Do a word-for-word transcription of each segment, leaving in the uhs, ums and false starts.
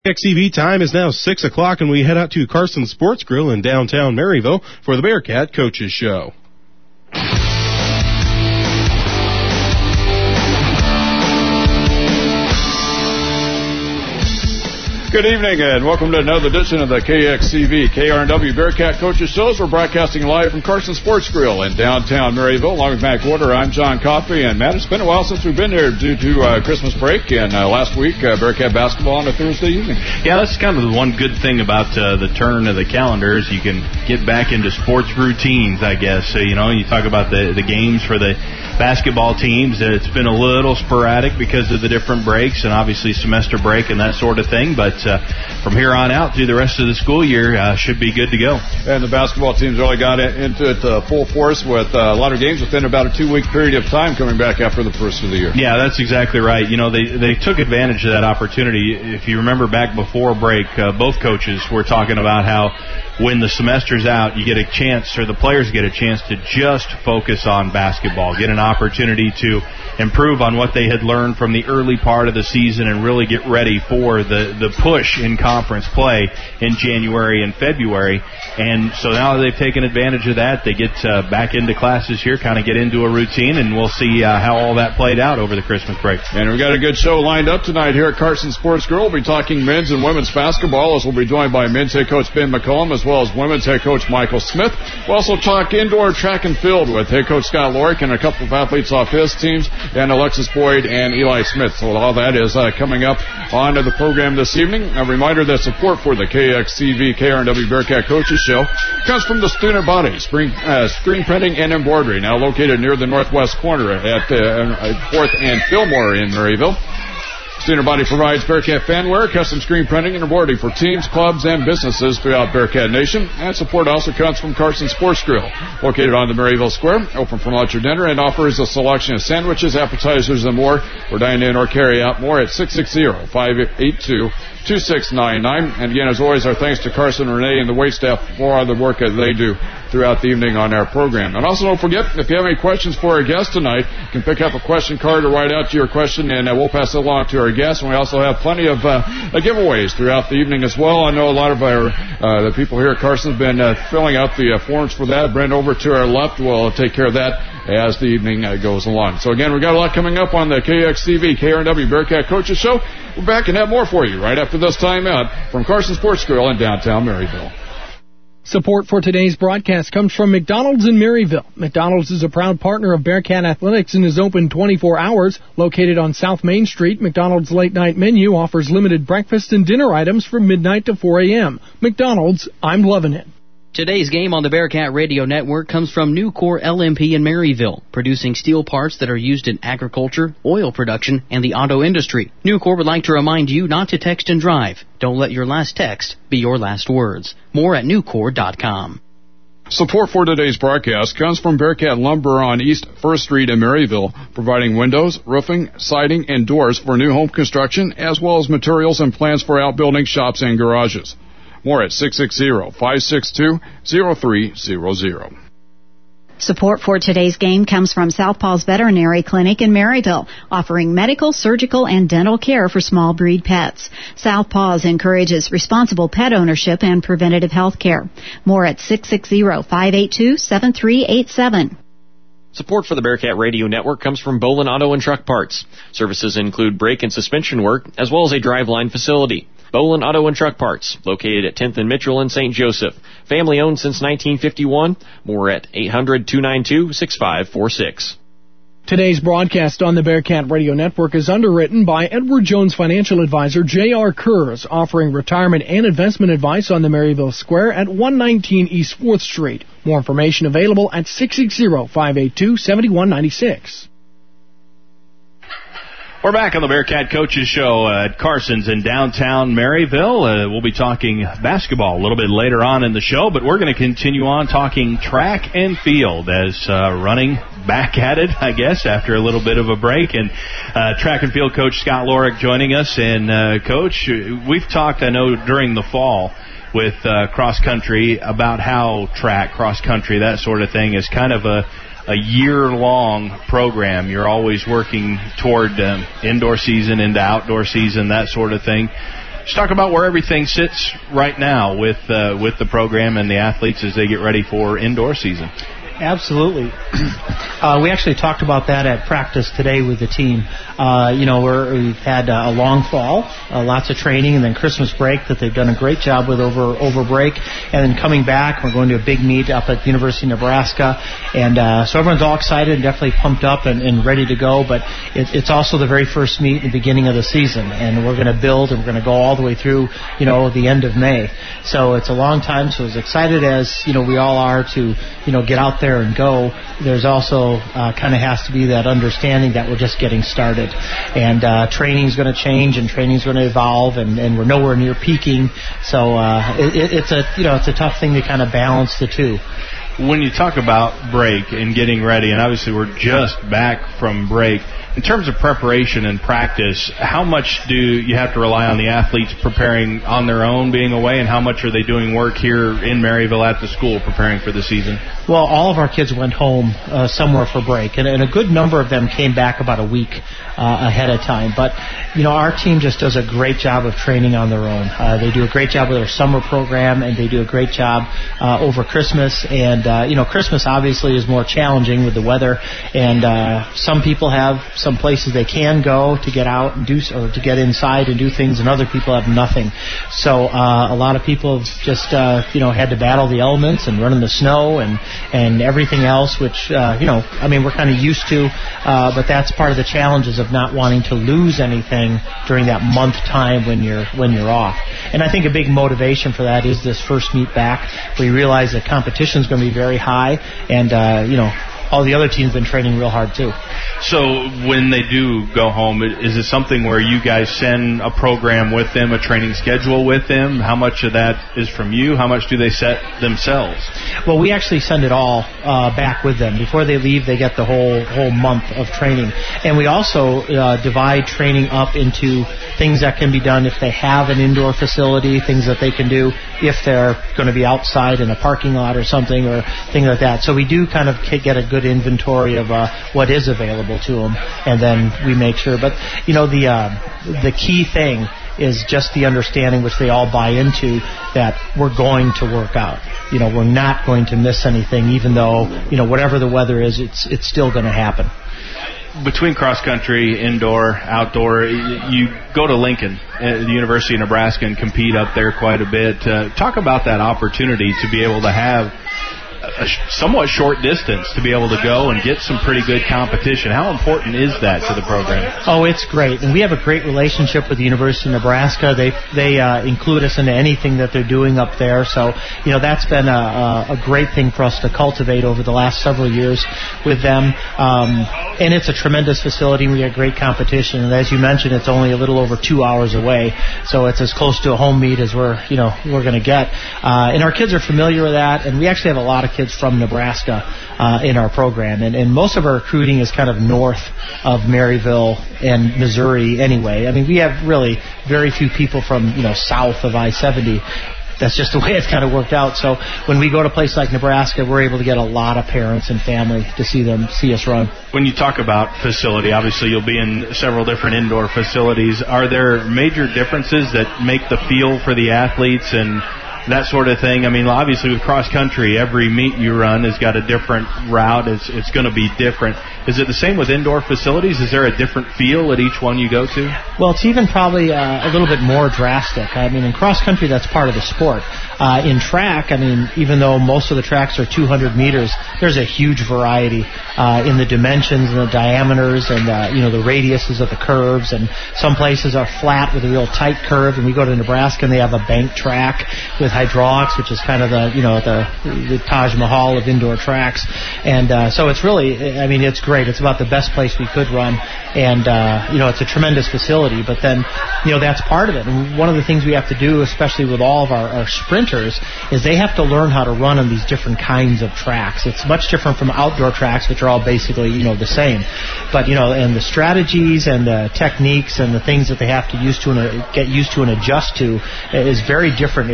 X T V time is now six o'clock, and we head out to Carson Sports Grill in downtown Maryville for the Bearcat Coaches Show. Good evening and welcome to another edition of the K X T V K R N W Bearcat Coaches Shows. We're broadcasting live from Carson Sports Grill in downtown Maryville. Along with Matt Gorder, I'm John Coffey. And Matt, it's been a while since we've been here due to uh, Christmas break. And uh, last week, uh, Bearcat basketball on a Thursday evening. Yeah, that's kind of the one good thing about uh, the turn of the calendar is you can get back into sports routines, I guess. So, you know, you talk about the, the games for the basketball teams. It's been a little sporadic because of the different breaks and obviously semester break and that sort of thing. But Uh, from here on out through the rest of the school year, uh, should be good to go. And the basketball teams really got into it uh, full force with uh, a lot of games within about a two-week period of time coming back after the first of the year. Yeah, that's exactly right. You know, they they took advantage of that opportunity. If you remember back before break, uh, both coaches were talking about how when the semester's out, you get a chance, or the players get a chance to just focus on basketball, get an opportunity to improve on what they had learned from the early part of the season and really get ready for the, the push in conference play in January and February. And so now they've taken advantage of that. They get uh, back into classes here, kind of get into a routine, and we'll see uh, how all that played out over the Christmas break. And we've got a good show lined up tonight here at Carson Sports Grill. We'll be talking men's and women's basketball, as we'll be joined by men's head coach Ben McCollum as well as women's head coach Michael Smith. We'll also talk indoor track and field with head coach Scott Lorick and a couple of athletes off his teams, and Alexis Boyd and Eli Smith. So all that is uh, coming up onto the program this evening. A reminder that support for the K X T V K R N W Bearcat Coaches Show comes from the student body, screen, uh, screen printing and embroidery, now located near the northwest corner at uh, fourth and Fillmore in Maryville. Student Body provides Bearcat fanware, custom screen printing, and embroidery for teams, clubs, and businesses throughout Bearcat Nation. And support also comes from Carson Sports Grill, located on the Maryville Square, open for lunch or dinner, and offers a selection of sandwiches, appetizers, and more. Or dine in or carry out more at six six zero, five eight two, two six nine nine. And again, as always, our thanks to Carson and Renee and the wait staff for all the work that they do throughout the evening on our program. And also don't forget, if you have any questions for our guest tonight, you can pick up a question card or write out your question, and uh, we'll pass it along to our guests. And we also have plenty of uh, giveaways throughout the evening as well. I know a lot of our uh, the people here at Carson have been uh, filling out the uh, forms for that. Brent over to our left will take care of that as the evening uh, goes along. So again, we've got a lot coming up on the K X T V K R N W Bearcat Coaches Show. We're back and have more for you right after this time out from Carson Sports Grill in downtown Maryville. Support for today's broadcast comes from McDonald's in Maryville. McDonald's is a proud partner of Bearcat Athletics and is open twenty-four hours. Located on South Main Street, McDonald's late night menu offers limited breakfast and dinner items from midnight to four a.m. McDonald's, I'm loving it. Today's game on the Bearcat Radio Network comes from Nucor L M P in Maryville, producing steel parts that are used in agriculture, oil production, and the auto industry. Nucor would like to remind you not to text and drive. Don't let your last text be your last words. More at nucor dot com. Support for today's broadcast comes from Bearcat Lumber on East First Street in Maryville, providing windows, roofing, siding, and doors for new home construction, as well as materials and plans for outbuildings, shops, and garages. More at six six zero, five six two, zero three zero zero. Support for today's game comes from Southpaw's Veterinary Clinic in Maryville, offering medical, surgical, and dental care for small breed pets. Southpaw's encourages responsible pet ownership and preventative health care. More at six six zero, five eight two, seven three eight seven. Support for the Bearcat Radio Network comes from Bolin Auto and Truck Parts. Services include brake and suspension work, as well as a driveline facility. Bolin Auto and Truck Parts, located at tenth and Mitchell in Saint Joseph. Family owned since nineteen fifty-one. More at eight hundred, two nine two, six five four six. Today's broadcast on the Bearcat Radio Network is underwritten by Edward Jones financial advisor J R. Kurz, offering retirement and investment advice on the Maryville Square at one nineteen East fourth Street. More information available at six six zero, five eight two, seven one nine six. We're back on the Bearcat Coaches Show at Carson's in downtown Maryville. Uh, we'll be talking basketball a little bit later on in the show, but we're going to continue on talking track and field as uh, running back at it, I guess, after a little bit of a break. And uh, track and field coach Scott Lorick joining us. And, uh, Coach, we've talked, I know, during the fall with uh, cross-country about how track, cross-country, that sort of thing is kind of a a year-long program. You're always working toward um, indoor season into outdoor season, that sort of thing. Let's talk about where everything sits right now with uh, with the program and the athletes as they get ready for indoor season. Absolutely. Uh, we actually talked about that at practice today with the team. Uh, you know, we're, we've had uh, a long fall, uh, lots of training, and then Christmas break that they've done a great job with over over break. And then coming back, we're going to a big meet up at the University of Nebraska. And uh, so everyone's all excited and definitely pumped up and, and ready to go. But it, it's also the very first meet in the beginning of the season. And we're going to build and we're going to go all the way through, you know, the end of May. So it's a long time. So as excited as, you know, we all are to, you know, get out there and go, there's also uh, kind of has to be that understanding that we're just getting started, and uh, training is going to change and training is going to evolve, and, and we're nowhere near peaking. So uh, it, it's a you know it's a tough thing to kind of balance the two. When you talk about break and getting ready, and obviously we're just back from break, in terms of preparation and practice, how much do you have to rely on the athletes preparing on their own being away, and how much are they doing work here in Maryville at the school preparing for the season? Well, all of our kids went home uh, somewhere for break, and, and a good number of them came back about a week uh, ahead of time. But, you know, our team just does a great job of training on their own. Uh, they do a great job with their summer program, and they do a great job uh, over Christmas. And, uh, you know, Christmas obviously is more challenging with the weather, and uh, some people have some places they can go to get out and do, or to get inside and do things, and other people have nothing. So uh, a lot of people have just, uh, you know, had to battle the elements and run in the snow and and everything else, which, uh, you know, I mean, we're kind of used to, uh, but that's part of the challenges of not wanting to lose anything during that month time when you're when you're off. And I think a big motivation for that is this first meet back. We realize that competition is going to be very high, and, uh, you know, all the other teams have been training real hard, too. So when they do go home, is it something where you guys send a program with them, a training schedule with them? How much of that is from you? How much do they set themselves? Well, we actually send it all uh, back with them. Before they leave, they get the whole whole month of training. And we also uh, divide training up into things that can be done if they have an indoor facility, things that they can do if they're going to be outside in a parking lot or something, or things like that. So we do kind of get a good inventory of uh, what is available to them, and then we make sure. But, you know, the uh, the key thing is just the understanding, which they all buy into, that we're going to work out. You know, we're not going to miss anything, even though, you know, whatever the weather is, it's it's still going to happen. Between cross-country, indoor, outdoor, you go to Lincoln, the University of Nebraska, and compete up there quite a bit. Uh, talk about that opportunity to be able to have a somewhat short distance to be able to go and get some pretty good competition. How important is that to the program? Oh, it's great. And we have a great relationship with the University of Nebraska. They they uh, include us into anything that they're doing up there. So, you know, that's been a, a great thing for us to cultivate over the last several years with them. Um, and it's a tremendous facility. We have great competition. And as you mentioned, it's only a little over two hours away. So it's as close to a home meet as we're, you know, we're going to get. Uh, and our kids are familiar with that. And we actually have a lot of kids from Nebraska uh, in our program, and, and most of our recruiting is kind of north of Maryville and Missouri anyway. I mean, we have really very few people from, you know, south of I seventy. That's just the way it's kind of worked out. So when we go to a place like Nebraska, we're able to get a lot of parents and family to see them see us run. When you talk about facility, obviously you'll be in several different indoor facilities. Are there major differences that make the feel for the athletes and that sort of thing? I mean, obviously with cross country, every meet you run has got a different route. It's, it's going to be different. Is it the same with indoor facilities? Is there a different feel at each one you go to? Well, it's even probably uh, a little bit more drastic. I mean, in cross country, that's part of the sport. Uh, in track, I mean, even though most of the tracks are two hundred meters, there's a huge variety uh, in the dimensions and the diameters and uh, you know, the radiuses of the curves. And some places are flat with a real tight curve. And we go to Nebraska and they have a bank track with hydraulics, which is kind of the, you know, the, the Taj Mahal of indoor tracks. And uh, so it's really, I mean, it's great. It's about the best place we could run. And, uh, you know, it's a tremendous facility. But then, you know, that's part of it. And one of the things we have to do, especially with all of our, our sprinters, is they have to learn how to run on these different kinds of tracks. It's much different from outdoor tracks, which are all basically, you know, the same. But, you know, and the strategies and the techniques and the things that they have to use to and get used to and adjust to is very different as you go from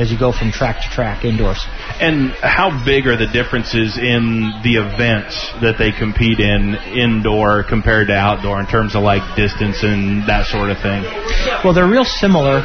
from track to track indoors. And how big are the differences in the events that they compete in indoor compared to outdoor in terms of like distance and that sort of thing? Well, they're real similar.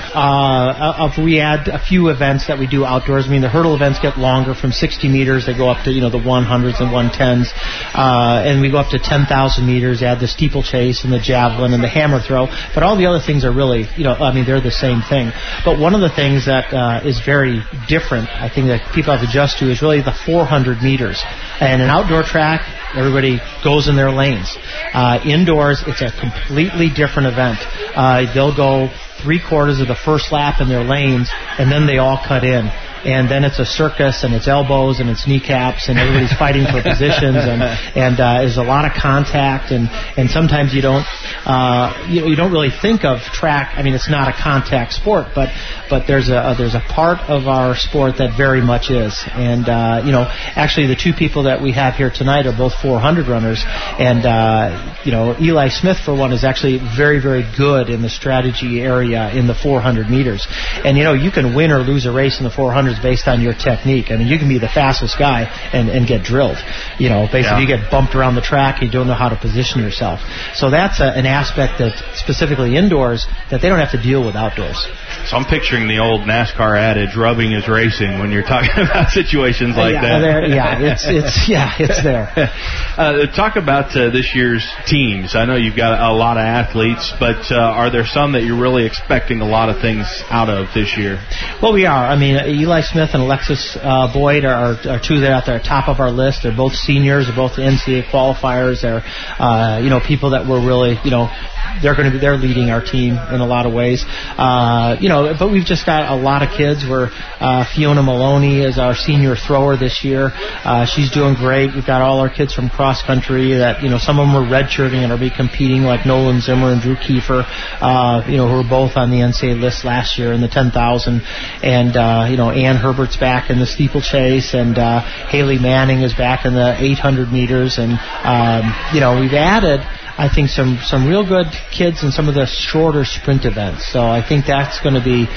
Uh, if we add a few events that we do outdoors, I mean, the hurdle events get longer from sixty meters. They go up to, you know, the one hundreds and one tens. Uh, and we go up to ten thousand meters, add the steeplechase and the javelin and the hammer throw. But all the other things are really, you know, I mean, they're the same thing. But one of the things that uh, is very different, I think that people have to adjust to, is really the four hundred meters. And an outdoor track, everybody goes in their lanes. Uh, indoors, it's a completely different event. Uh, they'll go three quarters of the first lap in their lanes, and then they all cut in. And then it's a circus, and it's elbows, and it's kneecaps, and everybody's fighting for positions, and and uh, there's a lot of contact, and, and sometimes you don't uh, you, you don't really think of track. I mean, it's not a contact sport, but but there's a there's a part of our sport that very much is. And uh, you know, actually, the two people that we have here tonight are both four hundred runners, and uh, you know, Eli Smith, for one, is actually very very good in the strategy area in the four hundred meters. And you know, you can win or lose a race in the four hundred based on your technique. I mean, you can be the fastest guy and, and get drilled. You know, basically yeah. you get bumped around the track, you don't know how to position yourself. So that's a, an aspect that specifically indoors that they don't have to deal with outdoors. So I'm picturing the old NASCAR adage, rubbing is racing, when you're talking about situations like yeah, that. There, yeah, it's it's yeah, it's there. uh, talk about uh, this year's teams. I know you've got a lot of athletes, but uh, are there some that you're really expecting a lot of things out of this year? Well, we are. I mean, Eli Smith and Alexis uh, Boyd are, are two that are at the top of our list. They're both seniors. They're both N C double A qualifiers. They're uh, you know, people that we're really, you know, they're going to be they're leading our team in a lot of ways. Uh, you know, but we've just got a lot of kids. We're uh, Fiona Maloney is our senior thrower this year. Uh, she's doing great. We've got all our kids from cross country that, you know, some of them are redshirting and are be competing, like Nolan Zimmer and Drew Kiefer, uh, you know, who were both on the N C double A list last year in the ten thousand. And uh, you know, Ann Herbert's back in the steeplechase, and uh, Haley Manning is back in the eight hundred meters. And um, you know, we've added, I think, some, some real good kids in some of the shorter sprint events. So I think that's going to be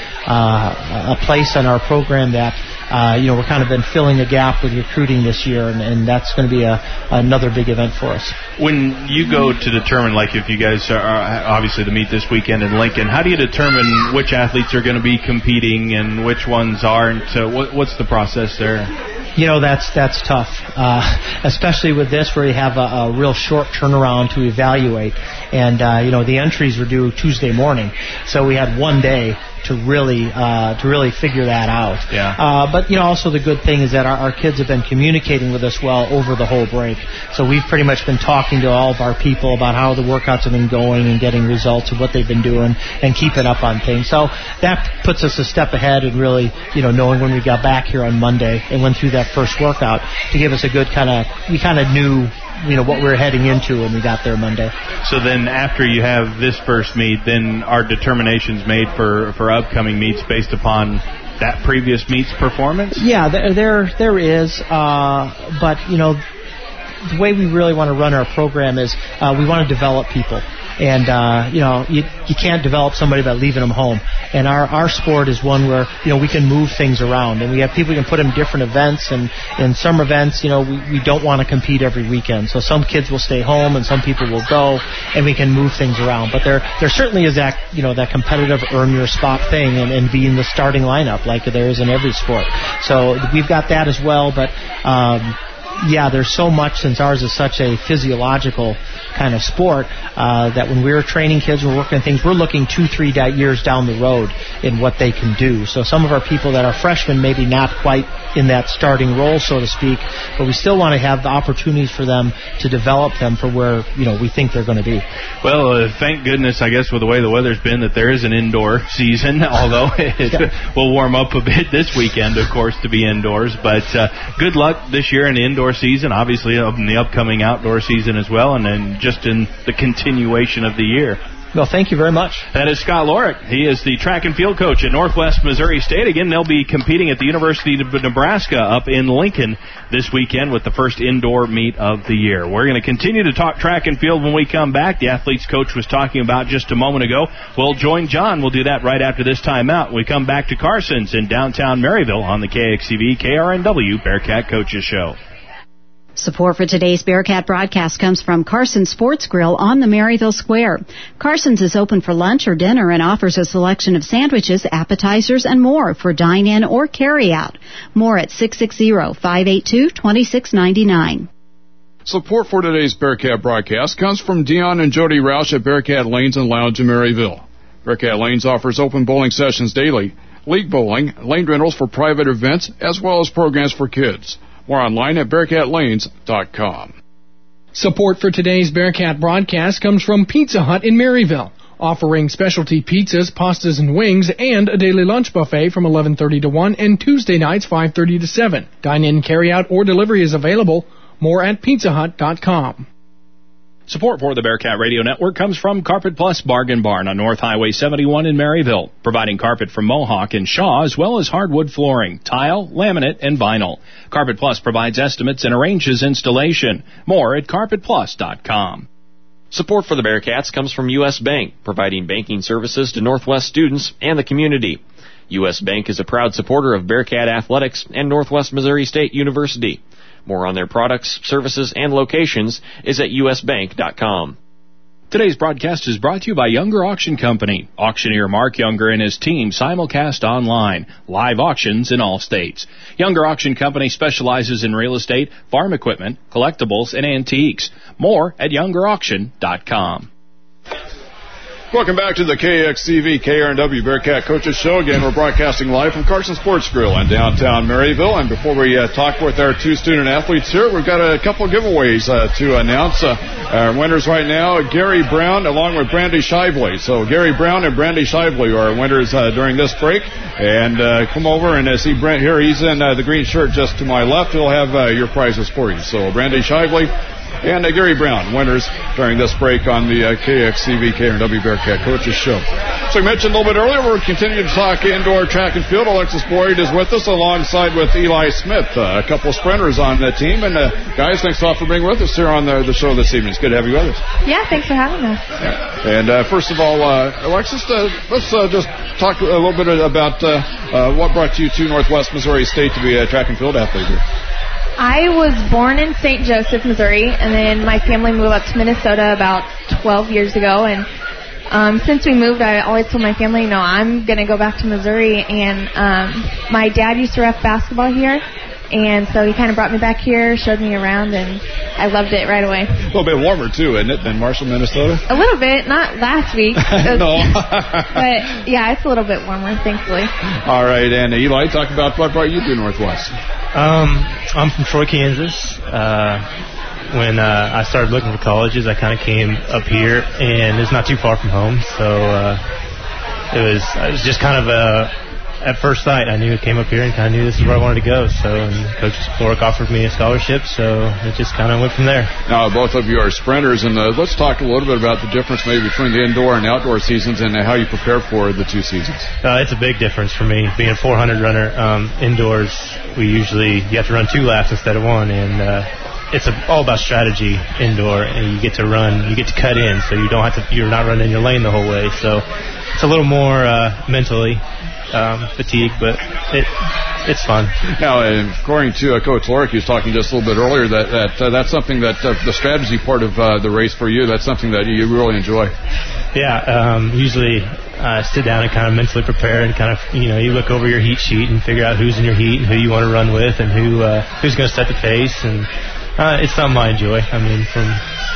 uh, a place on our program that, uh, you know, we're kind of been filling a gap with recruiting this year, and, and that's going to be a, another big event for us. When you go to determine, like if you guys are obviously to meet this weekend in Lincoln, how do you determine which athletes are going to be competing and which ones aren't? Uh, what, what's the process there? You know, that's that's tough, uh, especially with this where you have a, a real short turnaround to evaluate. And, uh, you know, the entries were due Tuesday morning, so we had one day to really uh, to really figure that out. Yeah. Uh, but, you know, also the good thing is that our, our kids have been communicating with us well over the whole break. So we've pretty much been talking to all of our people about how the workouts have been going and getting results of what they've been doing and keeping up on things. So that puts us a step ahead in really, you know, knowing when we got back here on Monday and went through that first workout to give us a good kind of, we kind of knew, you know, what we were heading into when we got there Monday. So then after you have this first meet, then are determinations made for, for upcoming meets based upon that previous meet's performance? Yeah, there there, there is, uh, but, you know, the way we really want to run our program is uh, we want to develop people. And, uh, you know, you, you can't develop somebody by leaving them home. And our, our sport is one where, you know, we can move things around. And we have people we can put in different events. And in some events, you know, we, we don't want to compete every weekend. So some kids will stay home and some people will go. And we can move things around. But there there certainly is that, you know, that competitive earn your spot thing and, and be in the starting lineup like there is in every sport. So we've got that as well. But, um, yeah, there's so much, since ours is such a physiological kind of sport, uh, that when we're training kids, we're working on things, we're looking two, three da- years down the road in what they can do. So some of our people that are freshmen, maybe not quite in that starting role, so to speak, but we still want to have the opportunities for them to develop them for where, you know, we think they're going to be. Well, uh, thank goodness, I guess, with the way the weather's been, that there is an indoor season, although it yeah. will warm up a bit this weekend, of course, to be indoors. But uh, good luck this year in the indoor season, obviously in the upcoming outdoor season as well, and then just in the continuation of the year. Well, thank you very much. That is Scott Lorick. He is the track and field coach at Northwest Missouri State. Again, they'll be competing at the University of Nebraska up in Lincoln this weekend with the first indoor meet of the year. We're going to continue to talk track and field when we come back. The athletes coach was talking about just a moment ago. We'll join John. We'll do that right after this timeout. We come back to Carson's in downtown Maryville on the K X T V K R N W Bearcat Coaches Show. Support for today's Bearcat broadcast comes from Carson's Sports Grill on the Maryville Square. Carson's is open for lunch or dinner and offers a selection of sandwiches, appetizers, and more for dine-in or carry-out. More at six six zero, five eight two, two six nine nine. Support for today's Bearcat broadcast comes from Dion and Jody Roush at Bearcat Lanes and Lounge in Maryville. Bearcat Lanes offers open bowling sessions daily, league bowling, lane rentals for private events, as well as programs for kids. More online at bearcat lanes dot com. Support for today's Bearcat broadcast comes from Pizza Hut in Maryville, offering specialty pizzas, pastas, and wings, and a daily lunch buffet from eleven thirty to one and Tuesday nights five thirty to seven. Dine-in, carry-out, or delivery is available. More at pizza hut dot com. Support for the Bearcat Radio Network comes from Carpet Plus Bargain Barn on North Highway seventy-one in Maryville, providing carpet from Mohawk and Shaw, as well as hardwood flooring, tile, laminate, and vinyl. Carpet Plus provides estimates and arranges installation. More at carpet plus dot com. Support for the Bearcats comes from U S Bank, providing banking services to Northwest students and the community. U S Bank is a proud supporter of Bearcat Athletics and Northwest Missouri State University. More on their products, services, and locations is at u s bank dot com. Today's broadcast is brought to you by Younger Auction Company. Auctioneer Mark Younger and his team simulcast online. Live auctions in all states. Younger Auction Company specializes in real estate, farm equipment, collectibles, and antiques. More at younger auction dot com. Welcome back to the K X T V K R N W Bearcat Coaches Show. Again, we're broadcasting live from Carson Sports Grill in downtown Maryville. And before we uh, talk with our two student athletes here, we've got a couple of giveaways uh, to announce. Uh, our winners right now, Gary Brown along with Brandy Shively. So Gary Brown and Brandy Shively are our winners uh, during this break. And uh, come over and uh, see Brent here. He's in uh, the green shirt just to my left. He'll have uh, your prizes for you. So Brandy Shively and uh, Gary Brown, winners during this break on the uh, K X T V K R N W Bearcat Coaches Show. So I mentioned a little bit earlier, we're continuing to talk indoor track and field. Alexis Boyd is with us alongside with Eli Smith, uh, a couple of sprinters on the team. And uh, guys, thanks a lot for being with us here on the, the show this evening. It's good to have you with us. Yeah, thanks for having us. And uh, first of all, uh, Alexis, uh, let's uh, just talk a little bit about uh, uh, what brought you to Northwest Missouri State to be a track and field athlete here. I was born in Saint Joseph, Missouri, and then my family moved up to Minnesota about twelve years ago. And um, since we moved, I always told my family, no, I'm going to go back to Missouri. And um, my dad used to ref basketball here, and so he kind of brought me back here, showed me around, and I loved it right away. A little bit warmer, too, isn't it, than Marshall, Minnesota? A little bit, not last week. No. But, yeah, it's a little bit warmer, thankfully. All right, and Eli, talk about what brought you to Northwest. Um, I'm from Troy, Kansas. Uh, when uh, I started looking for colleges, I kind of came up here, and it's not too far from home. So uh, it was it was just kind of a, at first sight, I knew I came up here and kind of knew this is where I wanted to go. So and Coach Lorick offered me a scholarship, so it just kind of went from there. Now, both of you are sprinters, and uh, let's talk a little bit about the difference maybe between the indoor and outdoor seasons and uh, how you prepare for the two seasons. Uh, it's a big difference for me. Being a four hundred runner um, indoors, we usually you have to run two laps instead of one, and uh, it's a, all about strategy indoor, and you get to run, you get to cut in, so you don't have to, you're not running your lane the whole way. So it's a little more uh, mentally um, fatigued, but it it's fun. Now, uh, according to uh, Coach Lorick, he was talking just a little bit earlier that, that uh, that's something that uh, the strategy part of uh, the race for you, that's something that you really enjoy. Yeah, um, usually uh, sit down and kind of mentally prepare and kind of, you know, you look over your heat sheet and figure out who's in your heat and who you want to run with and who uh, who's going to set the pace. And uh, it's something I enjoy, I mean, from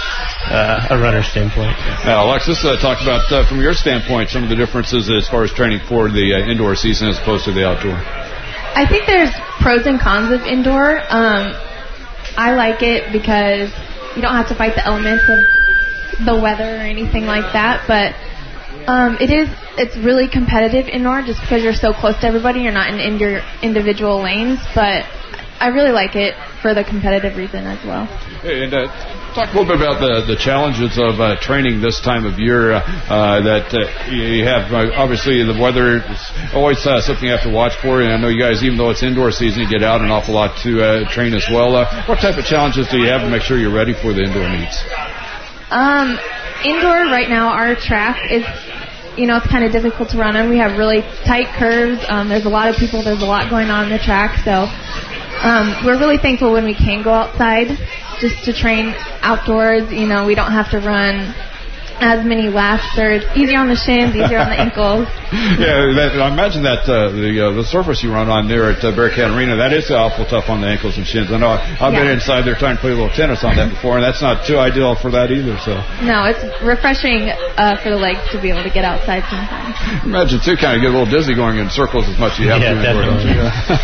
uh, a runner's standpoint. Now, Alexis, uh, talk about, uh, from your standpoint, some of the differences as far as training for the uh, indoor season as opposed to the outdoor. I think there's pros and cons of indoor. Um, I like it because you don't have to fight the elements of the weather or anything like that, but um, it is it's really competitive indoor just because you're so close to everybody. You're not in, in your individual lanes, but I really like it for the competitive reason as well. And uh, talk a little bit about the, the challenges of uh, training this time of year uh, uh, that uh, you have. Uh, obviously, the weather is always uh, something you have to watch for. And I know you guys, even though it's indoor season, you get out an awful lot to uh, train as well. Uh, what type of challenges do you have to make sure you're ready for the indoor meets? Um, indoor right now, our track is, you know, it's kind of difficult to run on. We have really tight curves. Um, there's a lot of people. There's a lot going on in the track. So um, we're really thankful when we can go outside just to train outdoors. You know, we don't have to run as many laps, or it's easier on the shins, easier on the ankles. Yeah, that, I imagine that uh, the uh, the surface you run on there at uh, Bearcat Arena, that is awful tough on the ankles and shins. I know I've yeah. been inside there trying to play a little tennis on that before, and that's not too ideal for that either. So no, it's refreshing uh, for the legs to be able to get outside sometimes. Imagine too, kind of get a little dizzy going in circles as much as you have yeah, to. Definitely.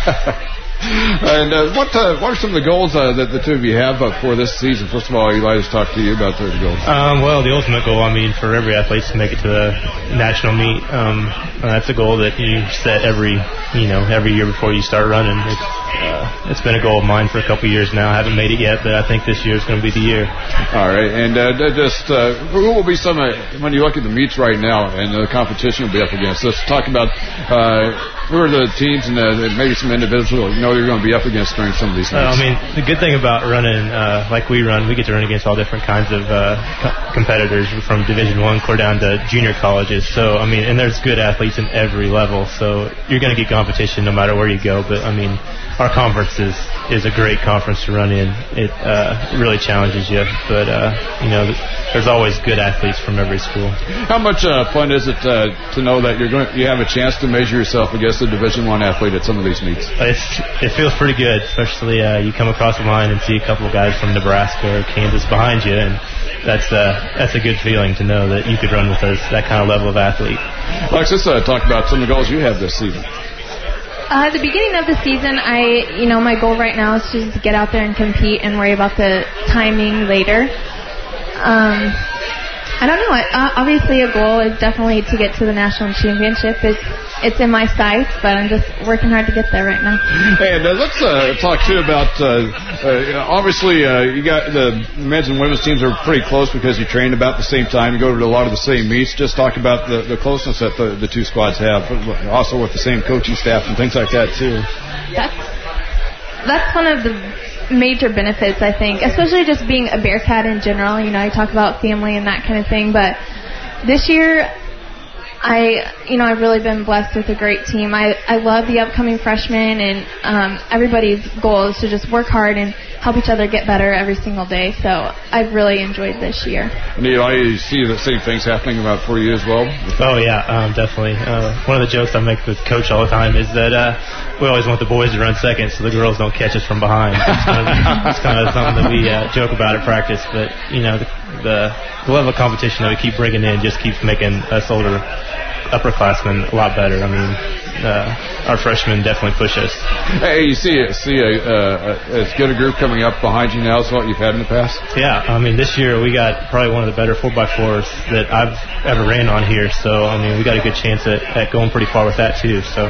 And uh, what uh, what are some of the goals uh, that the two of you have uh, for this season? First of all, Eli, let's talk to you about the goals. Um, well, the ultimate goal, I mean, for every athlete is to make it to the national meet. Um, that's a goal that you set every, you know, every year before you start running. It's, uh, it's been a goal of mine for a couple of years now. I haven't made it yet, but I think this year is going to be the year. All right, and uh, just uh, who will be some uh, when you look at the meets right now and the competition you'll be up against? Let's talk about uh, who are the teams and uh, maybe some individuals you know you're going to be up against during some of these meets. Uh, I mean, the good thing about running uh, like we run, we get to run against all different kinds of uh, co- competitors from Division One clear down to junior colleges. So I mean, and there's good athletes in every level. So you're going to get competition no matter where you go. But I mean, our conference is, is a great conference to run in. It uh, really challenges you. But uh, you know, there's always good athletes from every school. How much uh, fun is it uh, to know that you're going, you have a chance to measure yourself against a Division One athlete at some of these meets? It's, it feels pretty good, especially uh, you come across the line and see a couple of guys from Nebraska or Kansas behind you, and that's uh, that's a good feeling to know that you could run with those, that kind of level of athlete. Lex, let's uh, talk about some of the goals you have this season. Uh, at the beginning of the season, I, you know, my goal right now is just to get out there and compete and worry about the timing later. Um, I don't know. Uh, obviously, a goal is definitely to get to the national championship. It's it's in my sights, but I'm just working hard to get there right now. And uh, let's uh, talk too about. Uh, uh, obviously, uh, you got the men's and women's teams are pretty close because you train about the same time. You go to a lot of the same meets. Just talk about the, the closeness that the, the two squads have, also with the same coaching staff and things like that too. That's that's one of the major benefits, I think, especially just being a Bearcat in general. You know, I talk about family and that kind of thing, but this year, I, you know, I've really been blessed with a great team. I, I love the upcoming freshmen, and um, everybody's goal is to just work hard and help each other get better every single day. So I've really enjoyed this year. And Eli, you see the same things happening about for you as well? Oh, yeah, um, definitely. Uh, one of the jokes I make with Coach all the time is that uh, we always want the boys to run second so the girls don't catch us from behind. It's kind of, it's kind of something that we uh, joke about at practice. But, you know, the, the, the level of competition that we keep bringing in just keeps making us older upperclassmen a lot better. I mean, uh, our freshmen definitely push us. Hey, you see, see a, uh, as good a group coming up behind you now as what you've had in the past? Yeah, I mean, this year we got probably one of the better four by fours that I've ever ran on here. So, I mean, we got a good chance at, at going pretty far with that, too. So.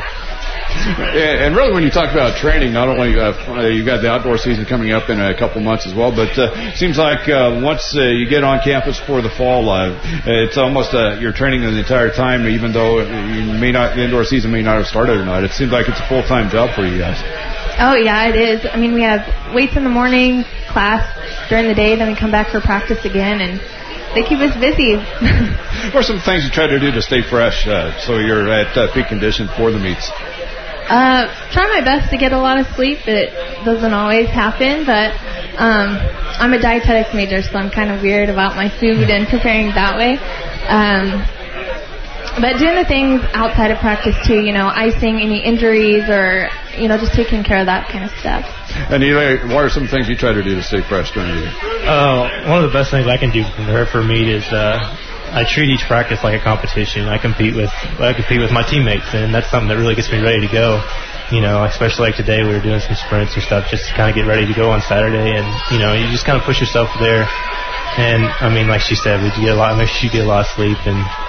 And really, when you talk about training, not only uh, you got the outdoor season coming up in a couple months as well, but uh, it seems like uh, once uh, you get on campus for the fall, uh, it's almost uh, you're training the entire time, even though you may not the indoor season may not have started or not. It seems like it's a full time job for you guys. Oh yeah, it is. I mean, we have weights in the morning, class during the day, then we come back for practice again, and they keep us busy. What are some things you try to do to stay fresh uh, so you're at uh, peak condition for the meets? Uh, try my best to get a lot of sleep. It doesn't always happen, but um, I'm a dietetics major, so I'm kind of weird about my food and preparing that way. Um, but doing the things outside of practice too, you know, icing any injuries or, you know, just taking care of that kind of stuff. And Eli, what are some things you try to do to stay fresh during the year? Uh, one of the best things I can do to prepare for a meet is uh, I treat each practice like a competition. I compete with I compete with my teammates, and that's something that really gets me ready to go. You know, especially like today, we were doing some sprints or stuff just to kind of get ready to go on Saturday, and you know, you just kind of push yourself there. And I mean, like she said, we get a lot. Make sure you get a lot of sleep, and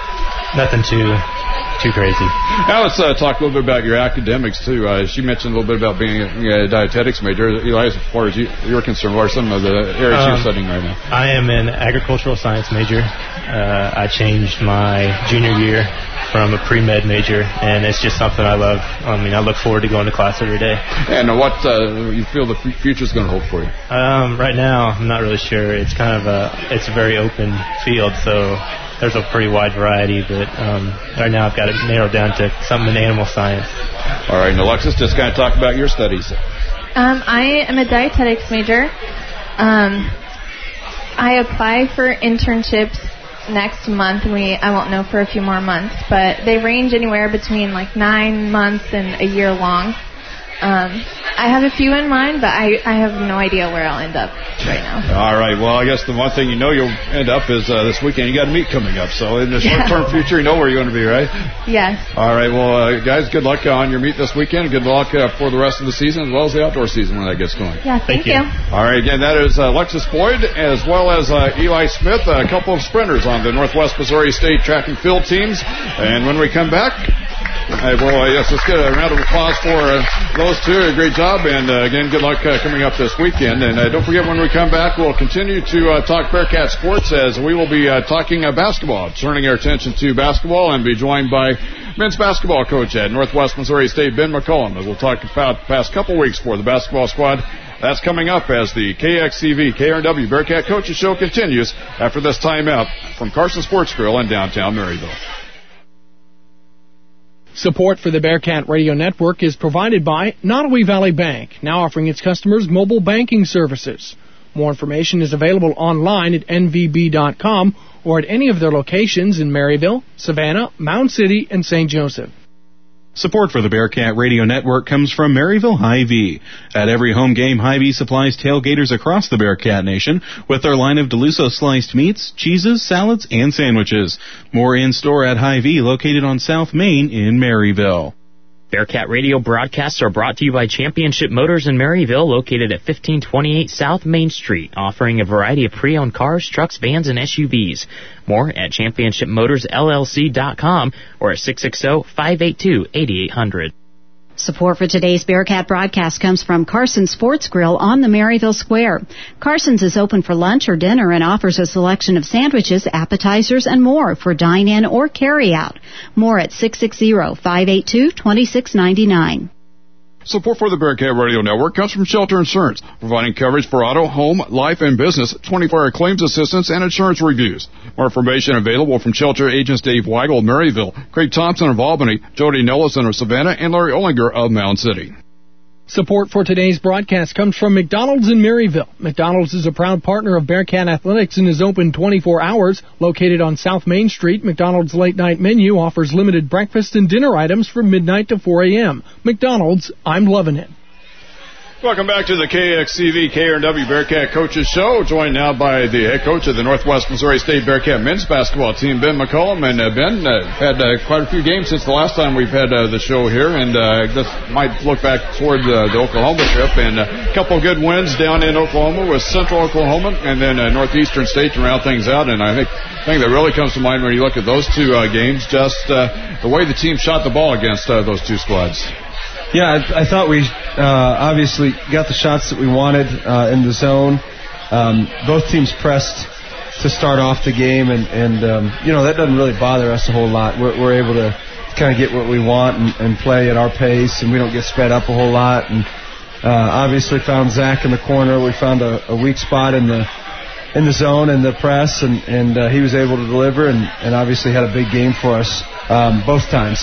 nothing too too crazy. Now let's uh, talk a little bit about your academics too. Uh, she mentioned a little bit about being a, a dietetics major. Eli, as far as you, you're concerned, what are some of the areas um, you're studying right now? I am an agricultural science major. Uh, I changed my junior year from a pre-med major, and it's just something I love. I mean, I look forward to going to class every day. And what uh, you feel the future is going to hold for you? Um, right now, I'm not really sure. It's kind of a it's a very open field, so there's a pretty wide variety, but um, right now I've got it narrowed down to something in animal science. All right, and Alexis, just kind of talk about your studies. Um, I am a dietetics major. Um, I apply for internships next month. We I won't know for a few more months, but they range anywhere between like nine months and a year long. Um, I have a few in mind, but I, I have no idea where I'll end up right now. All right. Well, I guess the one thing you know you'll end up is uh, this weekend you got a meet coming up. So in the yeah. short-term future, you know where you're going to be, right? Yes. All right. Well, uh, guys, good luck on your meet this weekend. Good luck uh, for the rest of the season as well as the outdoor season when that gets going. Yeah, thank, thank you. you. All right. Again, that is uh, Alexis Boyd as well as uh, Eli Smith, a couple of sprinters on the Northwest Missouri State track and field teams. And when we come back, Hey, well, uh, yes, let's get a round of applause for uh, those two. A great job. And, uh, again, good luck uh, coming up this weekend. And uh, don't forget, when we come back, we'll continue to uh, talk Bearcat sports as we will be uh, talking uh, basketball, turning our attention to basketball and be joined by men's basketball coach at Northwest Missouri State, Ben McCollum, as we'll talk about the past couple weeks for the basketball squad. That's coming up as the K X C V K R N W Bearcat Coaches Show continues after this timeout from Carson Sports Grill in downtown Maryville. Support for the Bearcat Radio Network is provided by Nottoway Valley Bank, now offering its customers mobile banking services. More information is available online at N V B dot com or at any of their locations in Maryville, Savannah, Mound City, and Saint Joseph. Support for the Bearcat Radio Network comes from Maryville Hy-Vee. At every home game, Hy-Vee supplies tailgaters across the Bearcat Nation with their line of DeLusso sliced meats, cheeses, salads, and sandwiches. More in-store at Hy-Vee, located on South Main in Maryville. Bearcat Radio broadcasts are brought to you by Championship Motors in Maryville, located at fifteen twenty-eight South Main Street, offering a variety of pre-owned cars, trucks, vans, and S U Vs. More at championship motors L L C dot com or at six six zero, five eight two, eight eight zero zero. Support for today's Bearcat broadcast comes from Carson Sports Grill on the Maryville Square. Carson's is open for lunch or dinner and offers a selection of sandwiches, appetizers, and more for dine-in or carry-out. More at six six zero, five eight two, two six nine nine. Support for the Bearcat Radio Network comes from Shelter Insurance, providing coverage for auto, home, life, and business, twenty-four hour claims assistance, and insurance reviews. More information available from Shelter agents Dave Weigel of Maryville, Craig Thompson of Albany, Jody Nellison of Savannah, and Larry Ollinger of Mound City. Support for today's broadcast comes from McDonald's in Maryville. McDonald's is a proud partner of Bearcat Athletics and is open twenty-four hours. Located on South Main Street, McDonald's late night menu offers limited breakfast and dinner items from midnight to four a.m. McDonald's, I'm loving it. Welcome back to the K X C V K R N W Bearcat Coaches Show, joined now by the head coach of the Northwest Missouri State Bearcat men's basketball team, Ben McCollum. And uh, Ben, uh, had uh, quite a few games since the last time we've had uh, the show here, and uh, this might look back toward uh, the Oklahoma trip, and a couple of good wins down in Oklahoma with Central Oklahoma and then uh, Northeastern State to round things out. And I think the thing that really comes to mind when you look at those two uh, games, just uh, the way the team shot the ball against uh, those two squads. Yeah, I, I thought we uh, obviously got the shots that we wanted uh, in the zone. Um, both teams pressed to start off the game, and, and um, you know, that doesn't really bother us a whole lot. We're, we're able to kind of get what we want and, and play at our pace, and we don't get sped up a whole lot. And uh, obviously found Zach in the corner. We found a, a weak spot in the in the zone and the press, and, and uh, he was able to deliver, and, and obviously had a big game for us um, both times.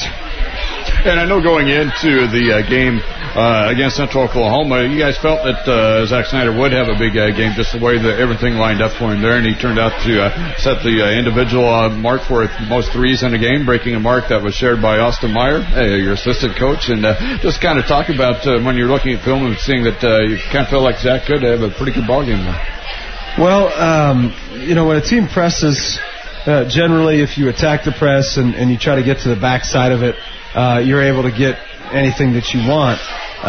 And I know going into the uh, game uh, against Central Oklahoma, you guys felt that uh, Zach Snyder would have a big uh, game, just the way that everything lined up for him there, and he turned out to uh, set the uh, individual uh, mark for most threes in a game, breaking a mark that was shared by Austin Meyer, uh, your assistant coach. And uh, just kind of talk about uh, when you're looking at film and seeing that uh, you kind of feel like Zach could have a pretty good ball game there. Well, um, you know, when a team presses, uh, generally if you attack the press and, and you try to get to the backside of it, Uh, you're able to get anything that you want.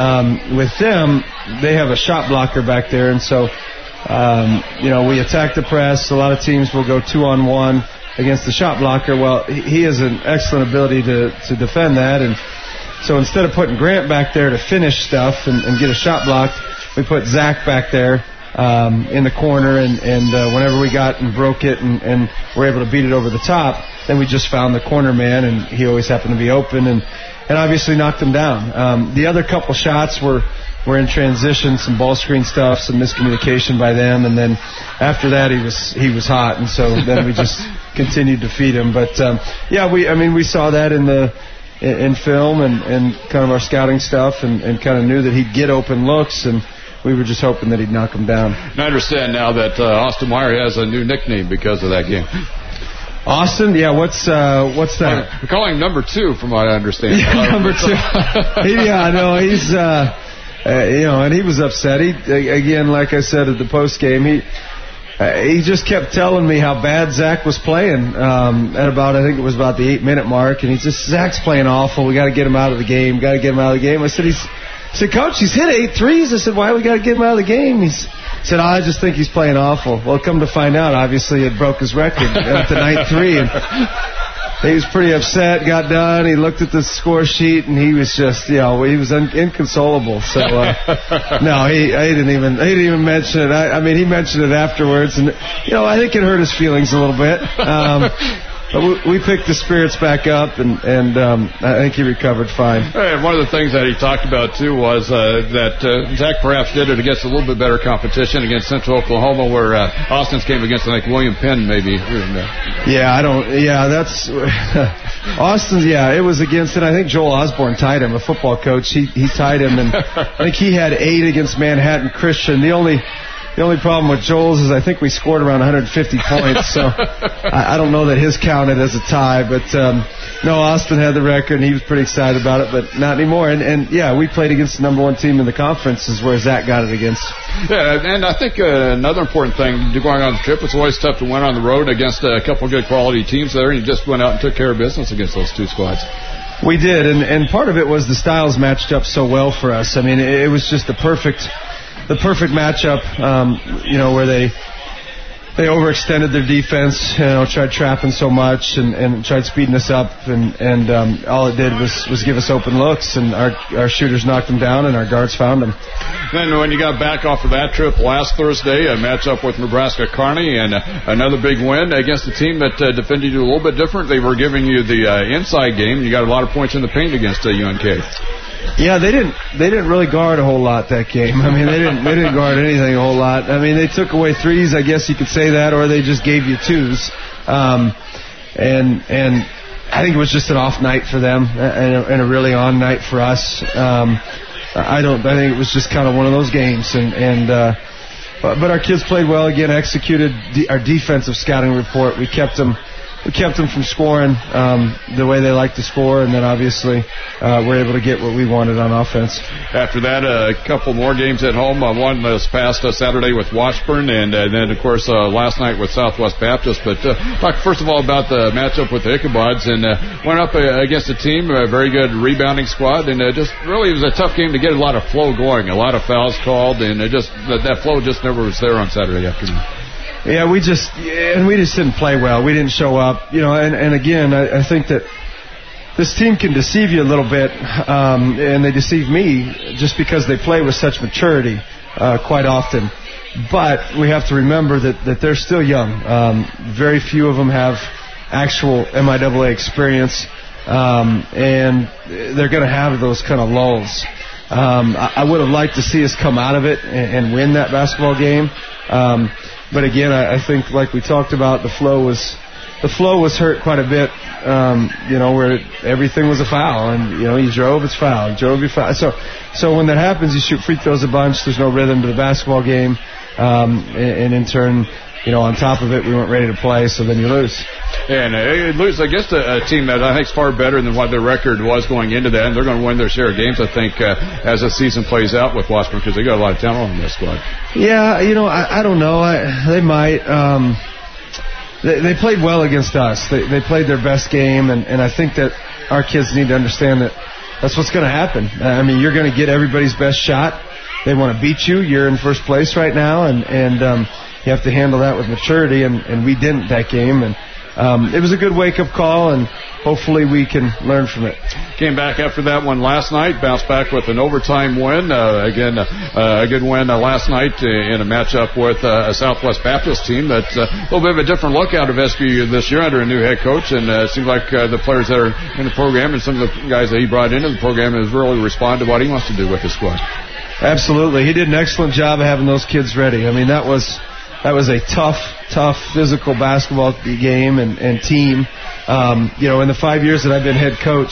Um, with them, they have a shot blocker back there, and so, um, you know, we attack the press. A lot of teams will go two on one, against the shot blocker. Well, he, he has an excellent ability to, to defend that, and so instead of putting Grant back there to finish stuff and, and get a shot blocked, we put Zach back there um, in the corner, and, and uh, whenever we got and broke it and, and were able to beat it over the top, then we just found the corner man, and he always happened to be open, and, and obviously knocked him down. Um, the other couple shots were, were in transition, some ball screen stuff, some miscommunication by them, and then after that he was he was hot, and so then we just continued to feed him. But um, yeah, we I mean we saw that in the in, in film and, and kind of our scouting stuff, and, and kind of knew that he'd get open looks, and we were just hoping that he'd knock him down. And I understand now that uh, Austin Meyer has a new nickname because of that game. Austin, yeah. What's uh, what's that? We're calling him number two, from what I understand. Yeah, number two. he, yeah, no, he's uh, uh, you know, and he was upset. He again, like I said at the post game, he uh, he just kept telling me how bad Zach was playing. Um, at about, I think it was about the eight minute mark, and he just Zach's playing awful. We got to get him out of the game. Got to get him out of the game. I said he's. I said, Coach, he's hit eight threes. I said, why we got to get him out of the game? He's He said, oh, I just think he's playing awful. Well, come to find out, obviously it broke his record at the night three. And he was pretty upset, got done. He looked at the score sheet, and he was just, you know, he was un- inconsolable. So, uh, no, he, he didn't even he didn't even mention it. I, I mean, he mentioned it afterwards, and, you know, I think it hurt his feelings a little bit. Um, But we, we picked the spirits back up, and, and um, I think he recovered fine. And one of the things that he talked about, too, was uh, that uh, Zach perhaps did it against a little bit better competition against Central Oklahoma, where uh, Austin's came against, I think, William Penn, maybe. Yeah, I don't, yeah, that's, Austin's, yeah, it was against, and I think Joel Osborne tied him, a football coach. He, he tied him, and I think he had eight against Manhattan Christian. The only... The only problem with Joel's is I think we scored around one hundred fifty points, so I, I don't know that his counted as a tie. But, um, no, Austin had the record, and he was pretty excited about it, but not anymore. And, and yeah, we played against the number one team in the conference is where Zach got it against. Yeah, and I think uh, another important thing going on the trip, it's always tough to win on the road against a couple of good quality teams there, and you just went out and took care of business against those two squads. We did, and, and part of it was the styles matched up so well for us. I mean, it, it was just the perfect... The perfect matchup, um, you know, where they they overextended their defense, you know, tried trapping so much and, and tried speeding us up, and and um, all it did was, was give us open looks, and our our shooters knocked them down, and our guards found them. Then when you got back off of that trip last Thursday, a matchup with Nebraska Kearney, and uh, another big win against a team that uh, defended you a little bit different. They were giving you the uh, inside game. You got a lot of points in the paint against uh, U N K. Yeah, they didn't. They didn't really guard a whole lot that game. I mean, they didn't. They didn't guard anything a whole lot. I mean, they took away threes, I guess you could say that, or they just gave you twos. Um, and and I think it was just an off night for them, and a, and a really on night for us. Um, I don't. I think it was just kind of one of those games, and and. Uh, but, but our kids played well again. Executed de- our defensive scouting report. We kept them. We kept them from scoring um, the way they like to score, and then obviously uh, we're able to get what we wanted on offense. After that, uh, a couple more games at home. Uh, one this past uh, Saturday with Washburn, and uh, then, of course, uh, last night with Southwest Baptist. But uh, talk first of all about the matchup with the Ichabods, and uh, went up uh, against a team, a very good rebounding squad, and uh, just really it was a tough game to get a lot of flow going, a lot of fouls called, and it just that, that flow just never was there on Saturday afternoon. Yeah, we just and we just didn't play well. We didn't show up, you know. And, and again, I, I think that this team can deceive you a little bit, um, and they deceive me just because they play with such maturity uh, quite often. But we have to remember that, that they're still young. Um, very few of them have actual M I A A experience, um, and they're going to have those kind of lulls. Um, I, I would have liked to see us come out of it and, and win that basketball game. Um, But again, I, I think, like we talked about, the flow was the flow was hurt quite a bit. Um, you know, where everything was a foul, and you know, you drove, it's foul, you drove, you foul. So, so when that happens, you shoot free throws a bunch. There's no rhythm to the basketball game, um, and, and in turn, you know, on top of it, we weren't ready to play. So then you lose. And uh, lose against a, a team that I think is far better than what their record was going into that, and they're going to win their share of games, I think, uh, as the season plays out with Washburn, because they got a lot of talent on their squad. Yeah, you know, I, I don't know. I, they might. Um, they, they played well against us. They, they played their best game, and, and I think that our kids need to understand that that's what's going to happen. I mean, you're going to get everybody's best shot. They want to beat you. You're in first place right now, and and um, you have to handle that with maturity, and, and we didn't that game, and um, it was a good wake-up call, and hopefully we can learn from it. Came back after that one last night, bounced back with an overtime win. Uh, again, uh, a good win uh, last night in a matchup with uh, a Southwest Baptist team that's uh, a little bit of a different look out of S B U this year under a new head coach, and uh, it seems like uh, the players that are in the program and some of the guys that he brought into the program has really responded to what he wants to do with his squad. Absolutely. He did an excellent job of having those kids ready. I mean, that was that was a tough, tough physical basketball game and, and team. Um, you know, in the five years that I've been head coach,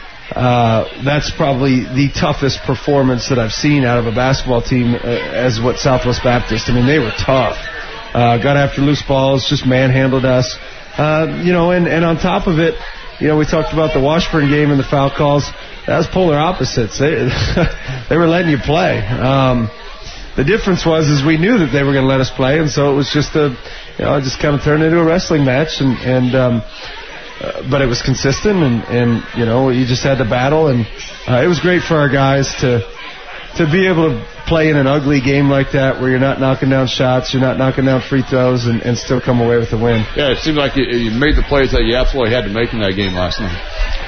uh, that's probably the toughest performance that I've seen out of a basketball team uh, as what Southwest Baptist. I mean, they were tough. Uh, got after loose balls, just manhandled us. Uh, you know, and, and on top of it, you know, we talked about the Washburn game and the foul calls. That was polar opposites. They, they were letting you play. Um, the difference was is we knew that they were going to let us play, and so it was just a, you know, it just kind of turned into a wrestling match, and and um, uh, but it was consistent, and and you know, you just had to battle, and uh, it was great for our guys to to be able to play in an ugly game like that, where you're not knocking down shots, you're not knocking down free throws, and, and still come away with the win. Yeah, it seemed like you, you made the plays that you absolutely had to make in that game last night.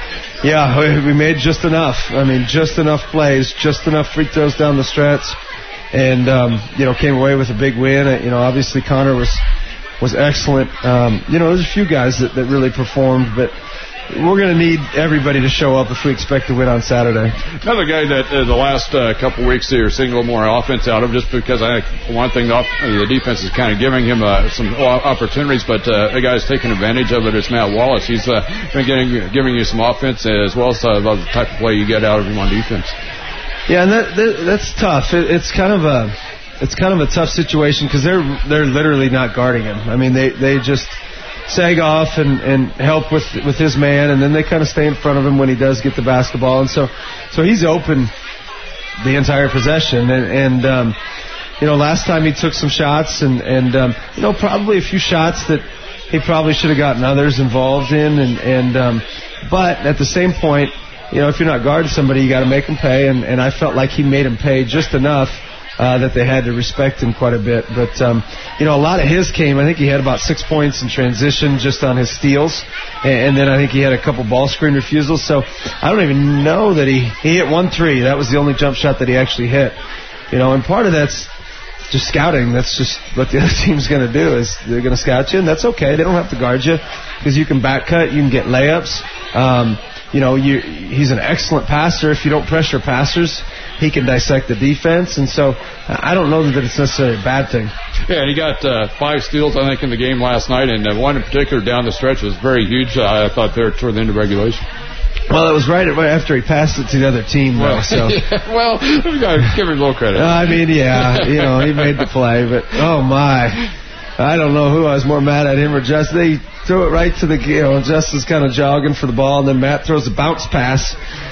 Yeah, we made just enough. I mean, just enough plays, just enough free throws down the stretch, and um, you know, came away with a big win. You know, obviously Connor was was excellent. Um, you know, there's a few guys that, that really performed, but we're going to need everybody to show up if we expect to win on Saturday. Another guy that uh, the last uh, couple of weeks here seeing a little more offense out of, just because I think one thing the, off- the defense is kind of giving him uh, some opportunities, but uh, the guy's taking advantage of it is Matt Wallace. He's uh, been getting, giving you some offense as well as uh, the type of play you get out of him on defense. Yeah, and that, that that's tough. It, it's kind of a it's kind of a tough situation because they're they're literally not guarding him. I mean, they they just sag off and, and help with with his man, and then they kind of stay in front of him when he does get the basketball, and so so he's open the entire possession, and, and um, you know, last time he took some shots, and and um, you know, probably a few shots that he probably should have gotten others involved in, and and um, but at the same point, you know, if you're not guarding somebody, you got to make them pay, and and I felt like he made him pay just enough Uh, that they had to respect him quite a bit. But, um, you know, a lot of his came, I think he had about six points in transition just on his steals. And, and then I think he had a couple ball screen refusals. So I don't even know that he, he hit one three. That was the only jump shot that he actually hit. You know, and part of that's just scouting. That's just what the other team's going to do is they're going to scout you, and that's okay. They don't have to guard you because you can back cut, you can get layups. Um, you know, you, he's an excellent passer. If you don't pressure passers, he can dissect the defense, and so I don't know that it's necessarily a bad thing. Yeah, and he got uh, five steals, I think, in the game last night, and uh, one in particular down the stretch was very huge. Uh, I thought there toward the end of regulation. Well, it was right after he passed it to the other team, though. Well, so. yeah, well, we got to give him a little credit. I mean, yeah, you know, he made the play, but oh my, I don't know who I was more mad at, him or Justin. They threw it right to the, you know, Justin's kind of jogging for the ball, and then Matt throws a bounce pass.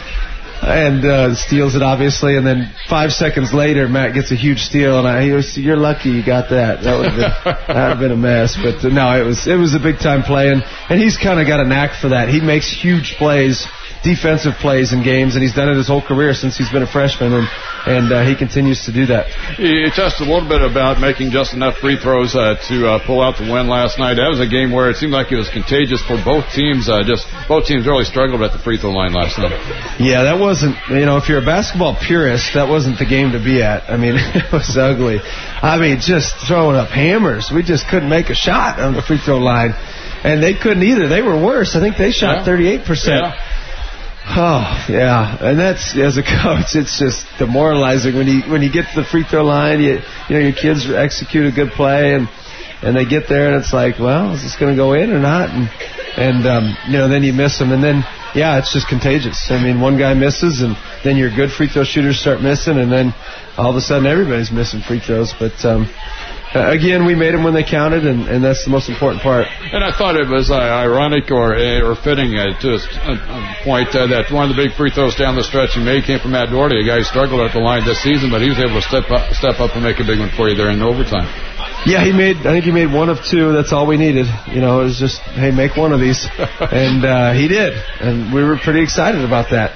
And uh, steals it, obviously, and then five seconds later, Matt gets a huge steal, and I, he was, you're lucky you got that. That would have been, that would have been a mess. But uh, no, it was it was a big time play, and, and he's kind of got a knack for that. He makes huge plays, defensive plays in games, and he's done it his whole career since he's been a freshman, and and uh, he continues to do that. You touched a little bit about making just enough free throws uh, to uh, pull out the win last night. That was a game where it seemed like it was contagious for both teams. Uh, just both teams really struggled at the free throw line last night. Yeah, that wasn't, you know, if you're a basketball purist, that wasn't the game to be at. I mean, it was ugly. I mean, just throwing up hammers. We just couldn't make a shot on the free throw line. And they couldn't either. They were worse. I think they shot yeah. thirty-eight percent. Yeah. Oh, yeah. And that's, as a coach, it's just demoralizing when you when you get to the free throw line, you you know, your kids execute a good play, and and they get there, and it's like, well, is this going to go in or not? And, and um, you know, then you miss them, and then, yeah, it's just contagious. I mean, one guy misses, and then your good free throw shooters start missing, and then all of a sudden everybody's missing free throws. But, um, again, we made them when they counted, and, and that's the most important part. And I thought it was uh, ironic or uh, or fitting uh, to a, a point uh, that one of the big free throws down the stretch he made came from Matt Doherty, a guy who struggled at the line this season, but he was able to step up, step up and make a big one for you there in overtime. Yeah, he made. I think he made one of two. That's all we needed. You know, it was just, hey, make one of these, and uh, he did, and we were pretty excited about that.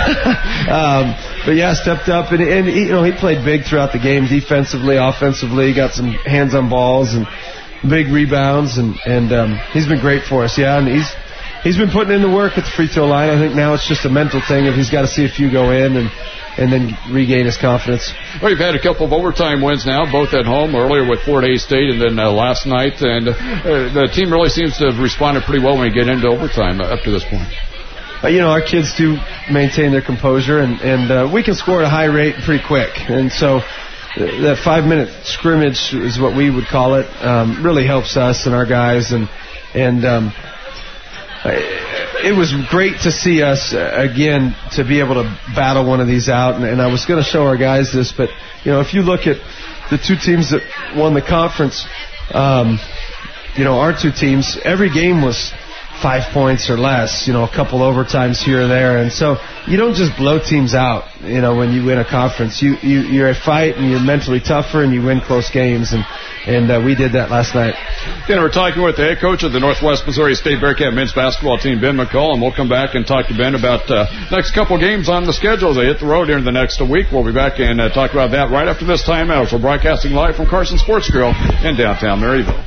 um, but yeah, stepped up, and, and he, you know, he played big throughout the game, defensively, offensively. Got some hands on balls, and big rebounds, and and um, he's been great for us. Yeah, and he's he's been putting in the work at the free throw line. I think now it's just a mental thing. If he's got to see a few go in and and then regain his confidence. Well, you've had a couple of overtime wins now, both at home, earlier with Fort Hays State and then uh, last night. And uh, the team really seems to have responded pretty well when you get into overtime uh, up to this point. Uh, you know, our kids do maintain their composure, and, and uh, we can score at a high rate pretty quick. And so uh, that five-minute scrimmage is what we would call it, um, really helps us and our guys. And, and um, it was great to see us, uh, again, to be able to battle one of these out. And, and I was going to show our guys this, but, you know, if you look at the two teams that won the conference, um, you know, our two teams, every game was five points or less, you know, a couple overtimes here or there. And so you don't just blow teams out, you know, when you win a conference. You, you, you're a fight, and you're mentally tougher, and you win close games. And, and uh, we did that last night. Again, we're talking with the head coach of the Northwest Missouri State Bearcat men's basketball team, Ben McCullum. We'll come back and talk to Ben about uh, next couple games on the schedule as they hit the road here in the next week. We'll be back and uh, talk about that right after this timeout. We're broadcasting live from Carson Sports Grill in downtown Maryville.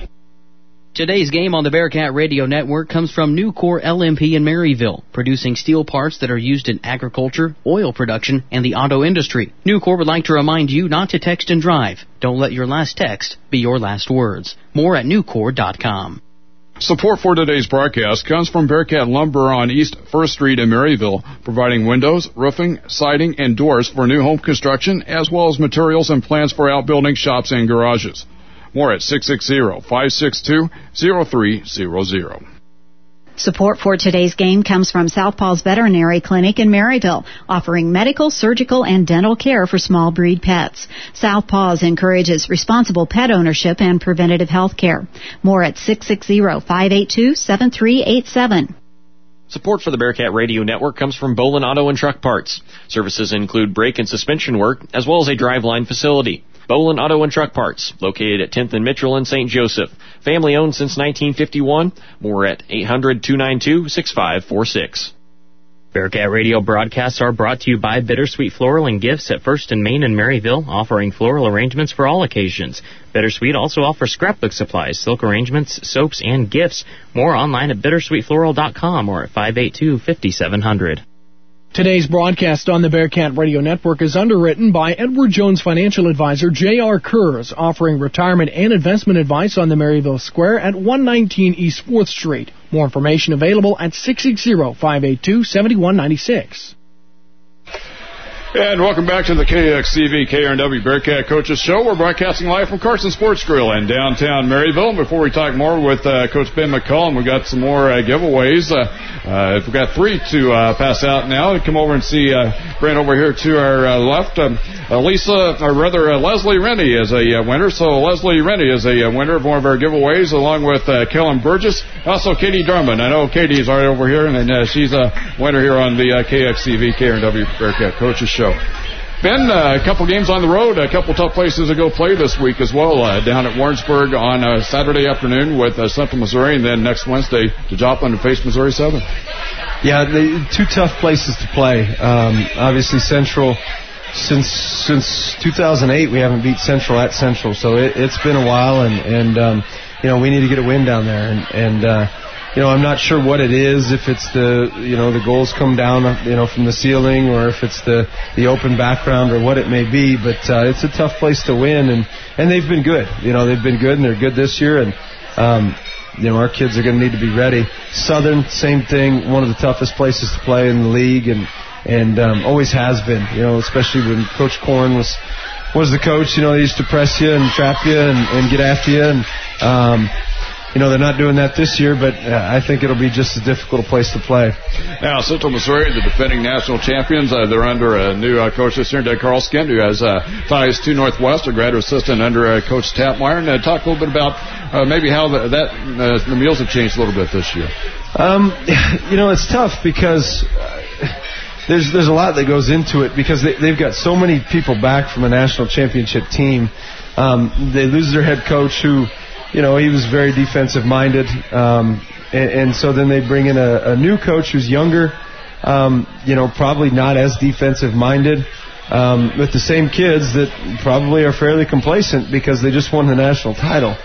Today's game on the Bearcat Radio Network comes from Nucor L M P in Maryville, producing steel parts that are used in agriculture, oil production, and the auto industry. Nucor would like to remind you not to text and drive. Don't let your last text be your last words. More at nucor dot com. Support for today's broadcast comes from Bearcat Lumber on East first Street in Maryville, providing windows, roofing, siding, and doors for new home construction, as well as materials and plans for outbuildings, shops, and garages. More at six six zero, five six two, zero three zero zero. Support for today's game comes from Southpaw's Veterinary Clinic in Maryville, offering medical, surgical, and dental care for small breed pets. Southpaw's encourages responsible pet ownership and preventative health care. More at six six zero, five eight two, seven three eight seven. Support for the Bearcat Radio Network comes from Bolin Auto and Truck Parts. Services include brake and suspension work, as well as a driveline facility. Bolin Auto and Truck Parts, located at tenth and Mitchell in Saint Joseph. Family owned since nineteen fifty-one. More at eight hundred, two nine two, six five four six. Bearcat Radio broadcasts are brought to you by Bittersweet Floral and Gifts at First and Main in Maryville, offering floral arrangements for all occasions. Bittersweet also offers scrapbook supplies, silk arrangements, soaps, and gifts. More online at bittersweet floral dot com or at five eight two, five seven zero zero. Today's broadcast on the Bearcat Radio Network is underwritten by Edward Jones financial advisor J R. Kurz, offering retirement and investment advice on the Maryville Square at one nineteen East fourth Street. More information available at six six zero, five eight two, seven one nine six. And welcome back to the K X C V K R N W Bearcat Coaches Show. We're broadcasting live from Carson Sports Grill in downtown Maryville. Before we talk more with uh, Coach Ben McCullum, we got some more uh, giveaways. Uh, uh, we've got three to uh, pass out now. Come over and see uh, Brent over here to our uh, left. Um, uh, Lisa, or rather uh, Leslie Rennie is a uh, winner. So Leslie Rennie is a uh, winner of one of our giveaways, along with uh, Kellen Burgess. Also Katie Drummond. I know Katie's right over here, and uh, she's a winner here on the uh, K X C V K R N W Bearcat Coaches Show. Ben, uh, a couple games on the road, a couple tough places to go play this week as well. Uh, down at Warrensburg on uh, Saturday afternoon with uh, Central Missouri, and then next Wednesday to Joplin to face Missouri Southern. Yeah, the, two tough places to play. Um, obviously, Central, since since two thousand eight, we haven't beat Central at Central, so it, it's been a while, and, and um, you know, we need to get a win down there. And, and uh, you know, I'm not sure what it is, if it's the, you know, the goals come down, you know, from the ceiling, or if it's the, the open background, or what it may be, but uh, it's a tough place to win, and, and they've been good. You know, they've been good, and they're good this year, and, um, you know, our kids are going to need to be ready. Southern, same thing, one of the toughest places to play in the league, and, and um, always has been, you know, especially when Coach Korn was was the coach. You know, they used to press you and trap you and, and get after you, and um, you know, they're not doing that this year, but uh, I think it'll be just as difficult a place to play. Now, Central Missouri, the defending national champions, uh, they're under a new uh, coach this year, Doug Carlskin, who has uh, ties to Northwest, a graduate assistant under uh, Coach Tapmeyer. And uh, talk a little bit about uh, maybe how the, that uh, the meals have changed a little bit this year. Um, you know, it's tough because uh, there's there's a lot that goes into it, because they, they've got so many people back from a national championship team. Um, they lose their head coach, who, you know, he was very defensive-minded, um, and, and so then they bring in a, a new coach who's younger, um, you know, probably not as defensive-minded, um, with the same kids that probably are fairly complacent because they just won the national title.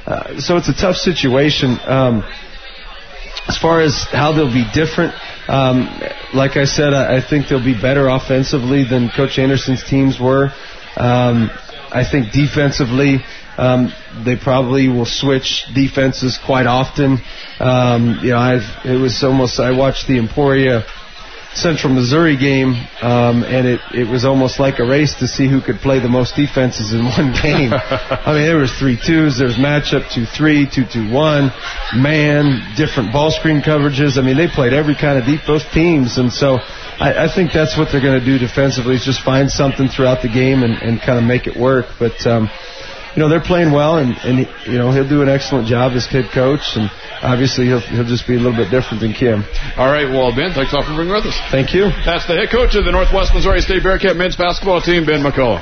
uh, so it's a tough situation. Um, as far as how they'll be different, um, like I said, I, I think they'll be better offensively than Coach Anderson's teams were. Um, I think defensively, um, they probably will switch defenses quite often. Um, you know, I've, it was almost, I watched the Emporia Central Missouri game, um, and it, it was almost like a race to see who could play the most defenses in one game. I mean, there was three twos, there's matchup two three, two two one, man, different ball screen coverages. I mean, they played every kind of deep, both teams, and so I, I think that's what they're going to do defensively, is just find something throughout the game and, and kind of make it work. But, um, you know, they're playing well, and, and you know, he'll do an excellent job as head coach, and obviously he'll, he'll just be a little bit different than Kim. All right, well, Ben, thanks all for being with us. Thank you. That's the head coach of the Northwest Missouri State Bearcat men's basketball team, Ben McCullum.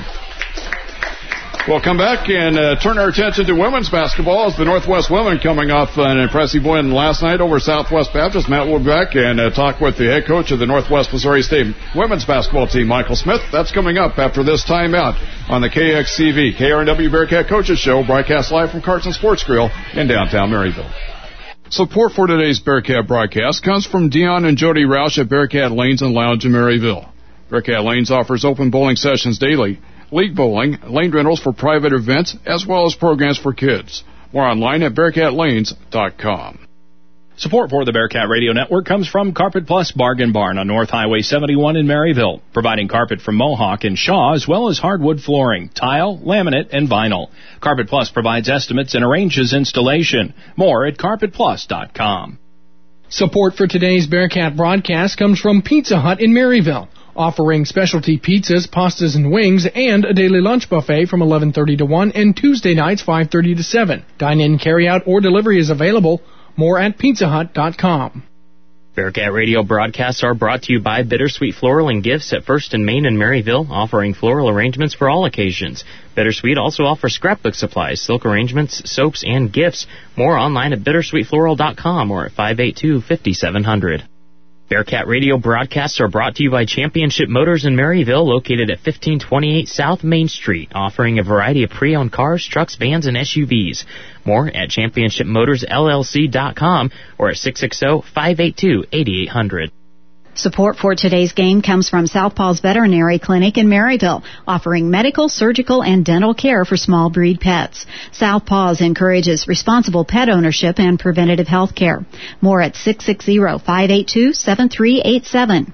We'll come back and uh, turn our attention to women's basketball as the Northwest women coming off an impressive win last night over Southwest Baptist. Matt will be back and uh, talk with the head coach of the Northwest Missouri State women's basketball team, Michael Smith. That's coming up after this timeout on the K X C V K R N W Bearcat Coaches Show, broadcast live from Carson Sports Grill in downtown Maryville. Support for today's Bearcat broadcast comes from Dion and Jody Roush at Bearcat Lanes and Lounge in Maryville. Bearcat Lanes offers open bowling sessions daily, league bowling, lane rentals for private events, as well as programs for kids. More online at bearcat lanes dot com. Support for the Bearcat Radio Network comes from Carpet Plus Bargain Barn on North Highway seventy-one in Maryville, providing carpet from Mohawk and Shaw, as well as hardwood flooring, tile, laminate, and vinyl. Carpet Plus provides estimates and arranges installation. More at carpet plus dot com. Support for today's Bearcat broadcast comes from Pizza Hut in Maryville, offering specialty pizzas, pastas, and wings, and a daily lunch buffet from eleven thirty to one and Tuesday nights five thirty to seven. Dine-in, carry-out, or delivery is available. More at pizza hut dot com. Bearcat Radio broadcasts are brought to you by Bittersweet Floral and Gifts at First and Main in Maryville, offering floral arrangements for all occasions. Bittersweet also offers scrapbook supplies, silk arrangements, soaps, and gifts. More online at bittersweet floral dot com or at five eight two, five seven zero zero. Bearcat Radio broadcasts are brought to you by Championship Motors in Maryville, located at fifteen twenty-eight South Main Street, offering a variety of pre-owned cars, trucks, vans, and S U Vs. More at championship motors L L C dot com or at six six zero, five eight two, eight eight zero zero. Support for today's game comes from Southpaw's Veterinary Clinic in Maryville, offering medical, surgical, and dental care for small breed pets. Southpaw's encourages responsible pet ownership and preventative health care. More at six six zero, five eight two, seven three eight seven.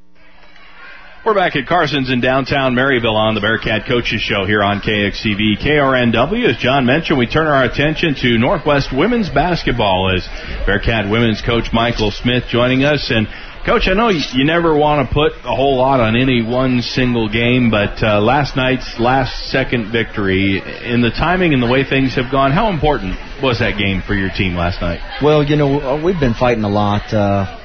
We're back at Carson's in downtown Maryville on the Bearcat Coaches Show here on K X C V K R N W. As John mentioned, we turn our attention to Northwest women's basketball as Bearcat women's coach Michael Smith joining us. And Coach, I know you never want to put a whole lot on any one single game, but uh, last night's last-second victory, in the timing and the way things have gone, how important was that game for your team last night? Well, you know, we've been fighting a lot. Uh,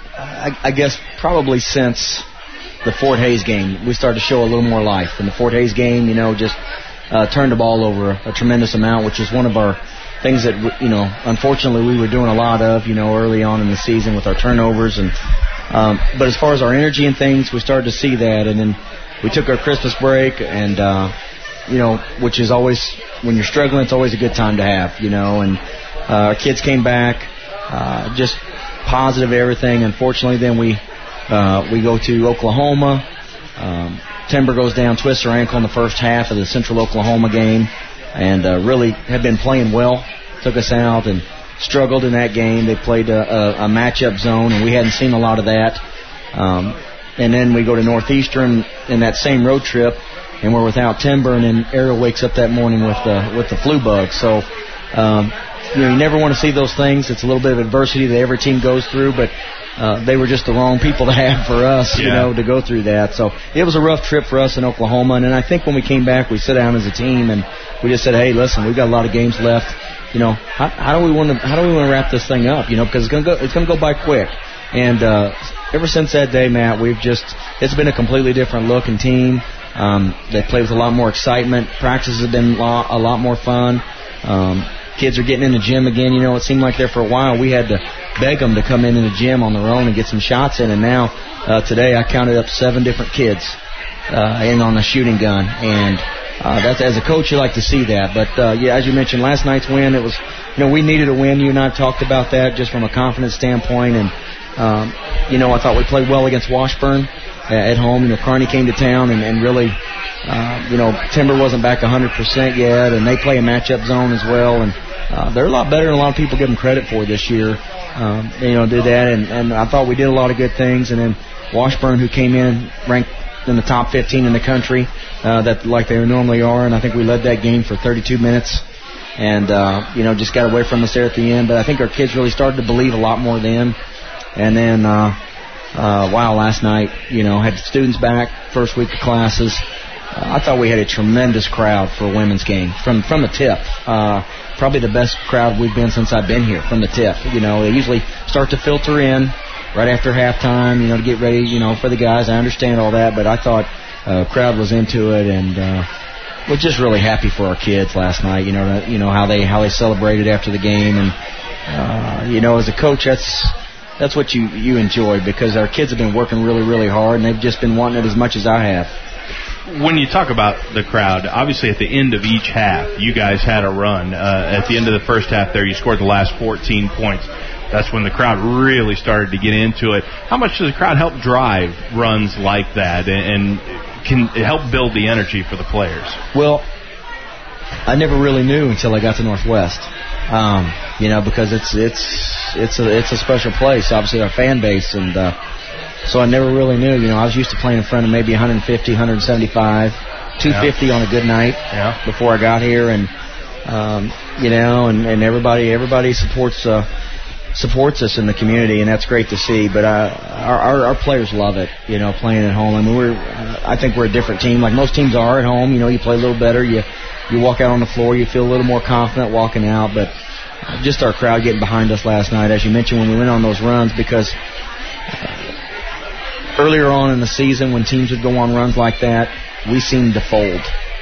I, I guess probably since the Fort Hays game, we started to show a little more life. In the Fort Hays game, you know, just uh, turned the ball over a, a tremendous amount, which is one of our things that, you know, unfortunately we were doing a lot of, you know, early on in the season with our turnovers. And um, but as far as our energy and things, we started to see that. And then we took our Christmas break, and, uh, you know, which is always, when you're struggling, it's always a good time to have, you know. And uh, our kids came back, uh, just positive everything. Unfortunately, then we uh, we go to Oklahoma. Um, Timber goes down, twists her ankle in the first half of the Central Oklahoma game, and uh, really had been playing well. Took us out and struggled in that game. They played a, a, a matchup zone, and we hadn't seen a lot of that. Um, and then we go to Northeastern in that same road trip, and we're without Timber, and then Ariel wakes up that morning with the with the flu bug. So, um, you know, you never want to see those things. It's a little bit of adversity that every team goes through, but uh, they were just the wrong people to have for us, yeah. you know, to go through that. So it was a rough trip for us in Oklahoma, and then I think when we came back, we sat down as a team, and we just said, hey, listen, we've got a lot of games left. You know, how, how do we want to how do we want to wrap this thing up? You know, because it's gonna go it's gonna go by quick. And uh, ever since that day, Matt, we've just it's been a completely different look and team. Um, they play with a lot more excitement. Practices have been a lot, a lot more fun. Um, kids are getting in the gym again. You know, it seemed like there for a while we had to beg them to come in in the gym on their own and get some shots in. And now uh, today I counted up seven different kids uh, in on the shooting gun, and uh, that's as a coach, you like to see that. But uh, yeah, as you mentioned, last night's win, it was, you know, we needed a win. You and I talked about that just from a confidence standpoint, and um, you know, I thought we played well against Washburn at home. You know, Kearney came to town and, and really, uh, you know, Timber wasn't back one hundred percent yet, and they play a matchup zone as well, and uh, they're a lot better than a lot of people give them credit for this year. Um, you know, did that, and, and I thought we did a lot of good things, and then Washburn, who came in ranked in the top fifteen in the country, uh, that like they normally are, and I think we led that game for thirty-two minutes, and uh, you know, just got away from us there at the end. But I think our kids really started to believe a lot more then, and then. Uh, Uh, wow, last night, you know, had students back, first week of classes. Uh, I thought we had a tremendous crowd for a women's game from from the tip. Uh, probably the best crowd we've been since I've been here from the tip. You know, they usually start to filter in right after halftime, you know, to get ready, you know, for the guys. I understand all that, but I thought uh, crowd was into it, and uh, we're just really happy for our kids last night. You know, you know how they how they celebrated after the game, and uh, you know, as a coach, that's. That's what you, you enjoy, because our kids have been working really, really hard, and they've just been wanting it as much as I have. When you talk about the crowd, obviously at the end of each half, you guys had a run. Uh, at the end of the first half there, you scored the last fourteen points. That's when the crowd really started to get into it. How much does the crowd help drive runs like that and, and can it help build the energy for the players? Well, I never really knew until I got to Northwest. Um, you know, because it's it's it's a it's a special place, obviously our fan base, and uh, so I never really knew. You know, I was used to playing in front of maybe one fifty, one seventy-five, two fifty yeah. on a good night yeah. before I got here, and um, you know, and, and everybody everybody supports uh, supports us in the community, and that's great to see. But uh, our, our our players love it, you know, playing at home. I mean, we're I think we're a different team, like most teams are at home. You know, you play a little better, you. You walk out on the floor, you feel a little more confident walking out, but just our crowd getting behind us last night, as you mentioned, when we went on those runs, because earlier on in the season when teams would go on runs like that, we seemed to fold,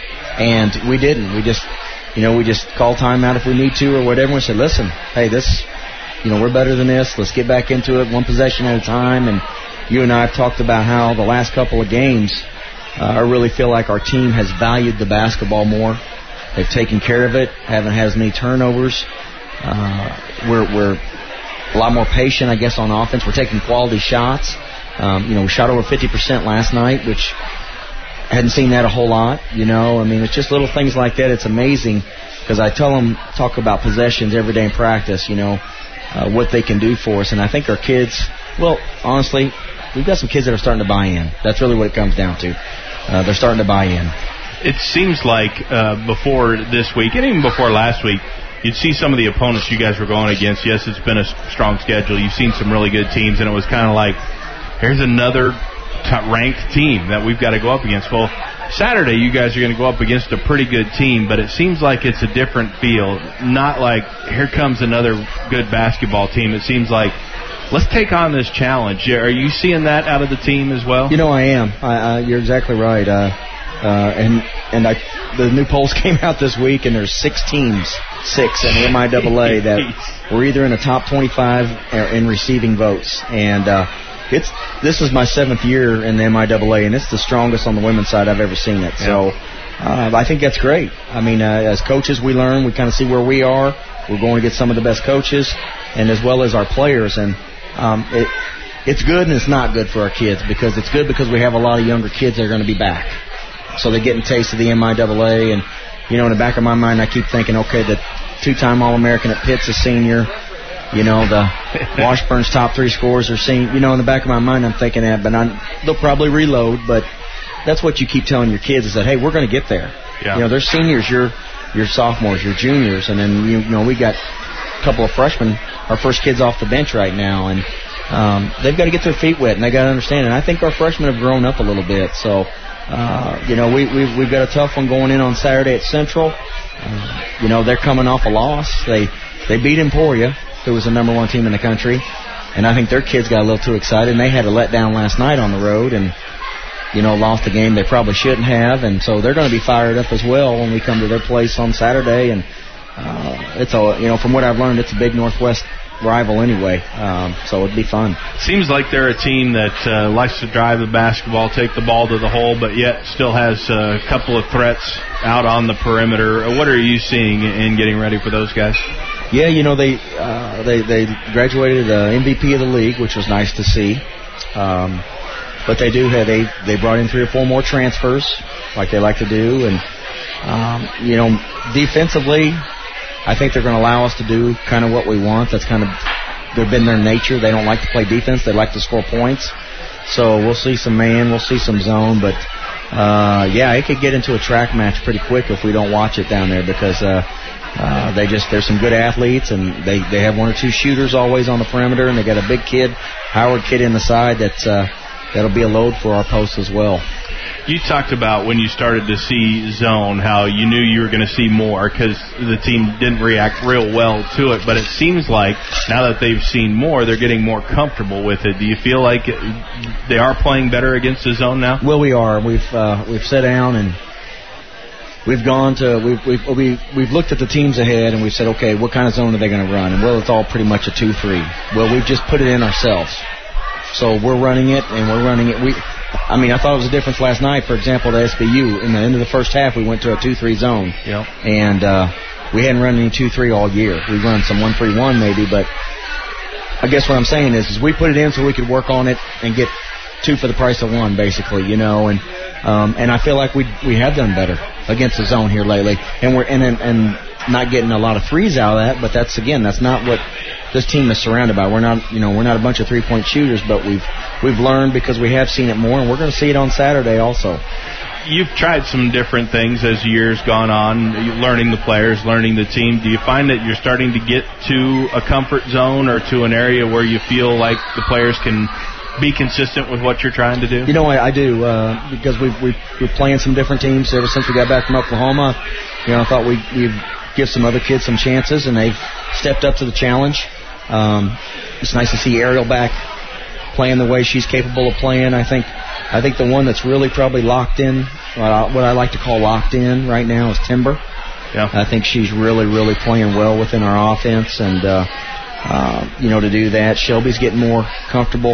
and we didn't. We just, you know, we just called timeout if we need to or whatever. We said, listen, hey, this, you know, we're better than this. Let's get back into it, one possession at a time. And you and I have talked about how the last couple of games, uh, I really feel like our team has valued the basketball more. They've taken care of it, haven't had as many turnovers. Uh, we're, we're a lot more patient, I guess, on offense. We're taking quality shots. Um, you know, we shot over fifty percent last night, which I hadn't seen that a whole lot. You know, I mean, it's just little things like that. It's amazing, because I tell them, talk about possessions every day in practice, you know, uh, what they can do for us. And I think our kids, well, honestly, we've got some kids that are starting to buy in. That's really what it comes down to. Uh, they're starting to buy in. It seems like uh, before this week, and even before last week, you'd see some of the opponents you guys were going against. Yes, it's been a strong schedule. You've seen some really good teams, and it was kind of like, here's another t- ranked team that we've got to go up against. Well, Saturday you guys are going to go up against a pretty good team, but it seems like it's a different feel. Not like, here comes another good basketball team. It seems like, let's take on this challenge. Are you seeing that out of the team as well? You know, I am. I, uh, you're exactly right. Uh, uh, and and I, the new polls came out this week, and there's six teams, six in the M I A A that were either in the top twenty-five or in receiving votes. And uh, it's this is my seventh year in the M I A A, and it's the strongest on the women's side I've ever seen it. Yeah. So uh, I think that's great. I mean, uh, as coaches, we learn. We kind of see where we are. We're going to get some of the best coaches, and as well as our players. And um, it it's good and it's not good for our kids, because it's good because we have a lot of younger kids that are going to be back. So they're getting a taste of the M I A A, and, you know, in the back of my mind, I keep thinking, okay, the two-time All-American at Pitt's a senior. You know, the Washburn's top three scorers are senior. You know, in the back of my mind, I'm thinking that, but I'm, they'll probably reload. But that's what you keep telling your kids, is that, hey, we're going to get there. Yeah. You know, they're seniors, you're, you're sophomores, you're juniors, and then, you know, we got a couple of freshmen, our first kids off the bench right now, and um, they've got to get their feet wet, and they got to understand. And I think our freshmen have grown up a little bit, so... Uh, you know, we, we've, we've got a tough one going in on Saturday at Central. Uh, you know, they're coming off a loss. They they beat Emporia, who was the number one team in the country. And I think their kids got a little too excited. And they had a letdown last night on the road and, you know, lost a game they probably shouldn't have. And so they're going to be fired up as well when we come to their place on Saturday. And uh, it's a, you know, from what I've learned, it's a big Northwest rival anyway, um, so it'd be fun. Seems like they're a team that uh, likes to drive the basketball, take the ball to the hole, but yet still has a couple of threats out on the perimeter. What are you seeing in getting ready for those guys? Yeah, you know, they uh, they they graduated uh, M V P of the league, which was nice to see. Um, but they do have they they brought in three or four more transfers, like they like to do, and um, you know, defensively, I think they're going to allow us to do kind of what we want. That's kind of they've been their nature. They don't like to play defense; they like to score points. So we'll see some man, we'll see some zone, but uh, yeah, it could get into a track match pretty quick if we don't watch it down there because. Uh, Uh, they just, there's some good athletes, and they, they have one or two shooters always on the perimeter, and they got a big kid, Howard kid in the side that's, uh, that'll be a load for our post as well. You talked about when you started to see zone, how you knew you were going to see more because the team didn't react real well to it, but it seems like now that they've seen more, they're getting more comfortable with it. Do you feel like they are playing better against the zone now? Well, we are. We've, uh, we've sat down and We've gone to we've we've we've we've looked at the teams ahead and we've said, okay, what kind of zone are they going to run? And well, it's all pretty much a two three. Well, we've just put it in ourselves, so we're running it and we're running it. We, I mean, I thought it was a difference last night. For example, at S B U, in the end of the first half, we went to a two three zone, yeah. and uh, we hadn't run any two three all year. We run some one three one maybe, but I guess what I'm saying is, is we put it in so we could work on it and get two for the price of one, basically, you know, and um, and I feel like we we have done better against the zone here lately, and we're and, and and not getting a lot of threes out of that. But that's again, that's not what this team is surrounded by. We're not, you know, we're not a bunch of three point shooters, but we've we've learned because we have seen it more, and we're going to see it on Saturday also. You've tried some different things as years gone on, learning the players, learning the team. Do you find that you're starting to get to a comfort zone or to an area where you feel like the players can be consistent with what you're trying to do? You know, I, I do, uh, because we've, we've, we're playing some different teams ever since we got back from Oklahoma. You know, I thought we'd, we'd give some other kids some chances, and they've stepped up to the challenge. Um, it's nice to see Ariel back playing the way she's capable of playing. I think I think the one that's really probably locked in, uh, what I like to call locked in right now, is Timber. Yeah. I think she's really, really playing well within our offense, and, uh, uh, you know, to do that, Shelby's getting more comfortable.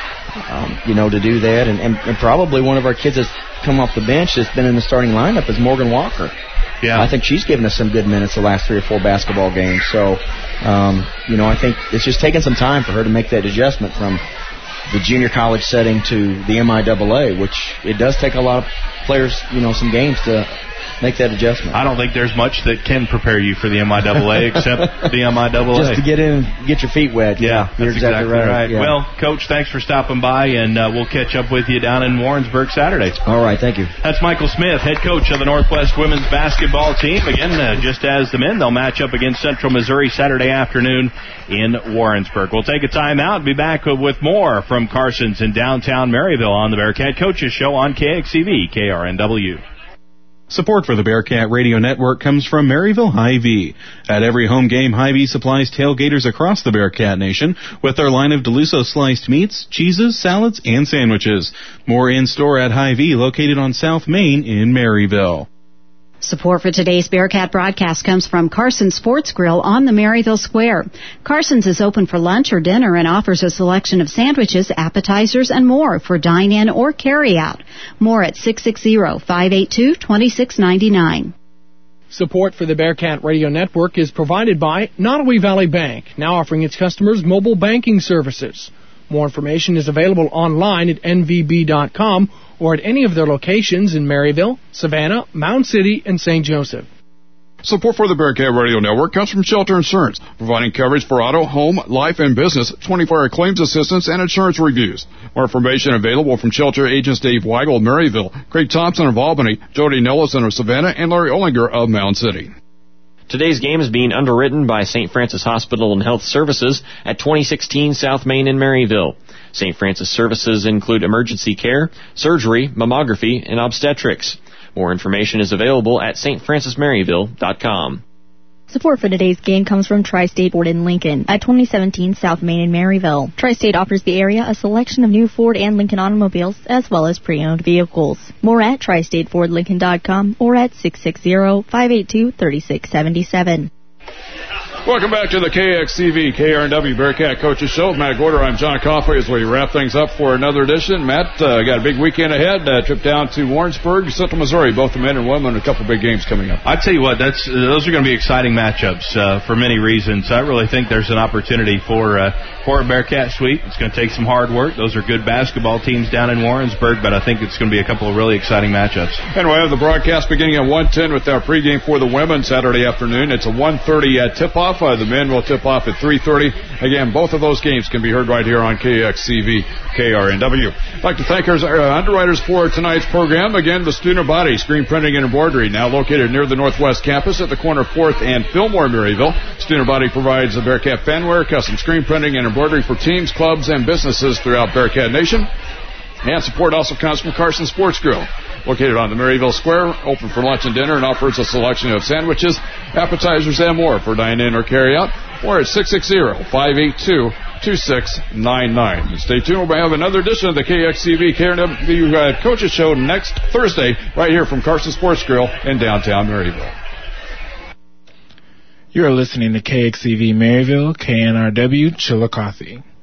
Um, you know, to do that. And, and, and probably one of our kids that's come off the bench that's been in the starting lineup is Morgan Walker. Yeah. I think she's given us some good minutes the last three or four basketball games. So, um, you know, I think it's just taking some time for her to make that adjustment from the junior college setting to the M I A A, which it does take a lot of players, you know, some games to make that adjustment. I don't think there's much that can prepare you for the M I A A except the M I A A. Just to get in and get your feet wet. Yeah, you're that's exactly, exactly right. right. Yeah. Well, Coach, thanks for stopping by, and uh, we'll catch up with you down in Warrensburg Saturday. All right, thank you. That's Michael Smith, head coach of the Northwest women's basketball team. Again, uh, just as the men, they'll match up against Central Missouri Saturday afternoon in Warrensburg. We'll take a timeout and be back with more from Carson's in downtown Maryville on the Bearcat Coaches Show on K X E V, K R N W. Support for the Bearcat Radio Network comes from Maryville Hy-Vee. At every home game, Hy-Vee supplies tailgaters across the Bearcat Nation with their line of DeLusso sliced meats, cheeses, salads, and sandwiches. More in-store at Hy-Vee, located on South Main in Maryville. Support for today's Bearcat broadcast comes from Carson's Sports Grill on the Maryville Square. Carson's is open for lunch or dinner and offers a selection of sandwiches, appetizers, and more for dine-in or carry-out. More at six six zero, five eight two, two six nine nine. Support for the Bearcat Radio Network is provided by Nottoway Valley Bank, now offering its customers mobile banking services. More information is available online at N V B dot com or at any of their locations in Maryville, Savannah, Mound City, and Saint Joseph. Support for the Bearcat Radio Network comes from Shelter Insurance, providing coverage for auto, home, life, and business, twenty-four hour claims assistance, and insurance reviews. More information available from Shelter agents Dave Weigel of Maryville, Craig Thompson of Albany, Jody Nellison of Savannah, and Larry Ollinger of Mound City. Today's game is being underwritten by Saint Francis Hospital and Health Services at twenty sixteen South Main in Maryville. Saint Francis services include emergency care, surgery, mammography, and obstetrics. More information is available at S T Francis Maryville dot com. Support for today's game comes from Tri-State Ford in Lincoln at twenty seventeen South Main in Maryville. Tri-State offers the area a selection of new Ford and Lincoln automobiles as well as pre-owned vehicles. More at Tri State Ford Lincoln dot com or at six six zero, five eight two, three six seven seven. Welcome back to the K X C V K R N W Bearcat Coaches Show. Matt Gorder, I'm John Coffey as we wrap things up for another edition. Matt, uh, got a big weekend ahead. Uh, trip down to Warrensburg, Central Missouri, both the men and women, a couple big games coming up. I tell you what, that's uh, those are going to be exciting matchups uh, for many reasons. I really think there's an opportunity for uh, for a Bearcat sweep. It's going to take some hard work. Those are good basketball teams down in Warrensburg, but I think it's going to be a couple of really exciting matchups. And we have the broadcast beginning at one ten with our pregame for the women Saturday afternoon. It's a one thirty uh, tip-off. Uh, the men will tip off at three thirty. Again, both of those games can be heard right here on K X C V K R N W. I'd like to thank our uh, underwriters for tonight's program. Again, the Student Body Screen Printing and Embroidery, now located near the Northwest Campus at the corner of fourth and Fillmore, Maryville. Student Body provides the Bearcat fanwear, custom screen printing, and embroidery for teams, clubs, and businesses throughout Bearcat Nation. And support also comes from Carson Sports Grill, located on the Maryville Square, open for lunch and dinner, and offers a selection of sandwiches, appetizers, and more for dine-in or carry-out, or at six six zero, five eight two, two six nine nine. Stay tuned. We'll have another edition of the K X C V K R N W uh, Coaches Show next Thursday, right here from Carson Sports Grill in downtown Maryville. You're listening to K X C V Maryville, K N R W, Chillicothe.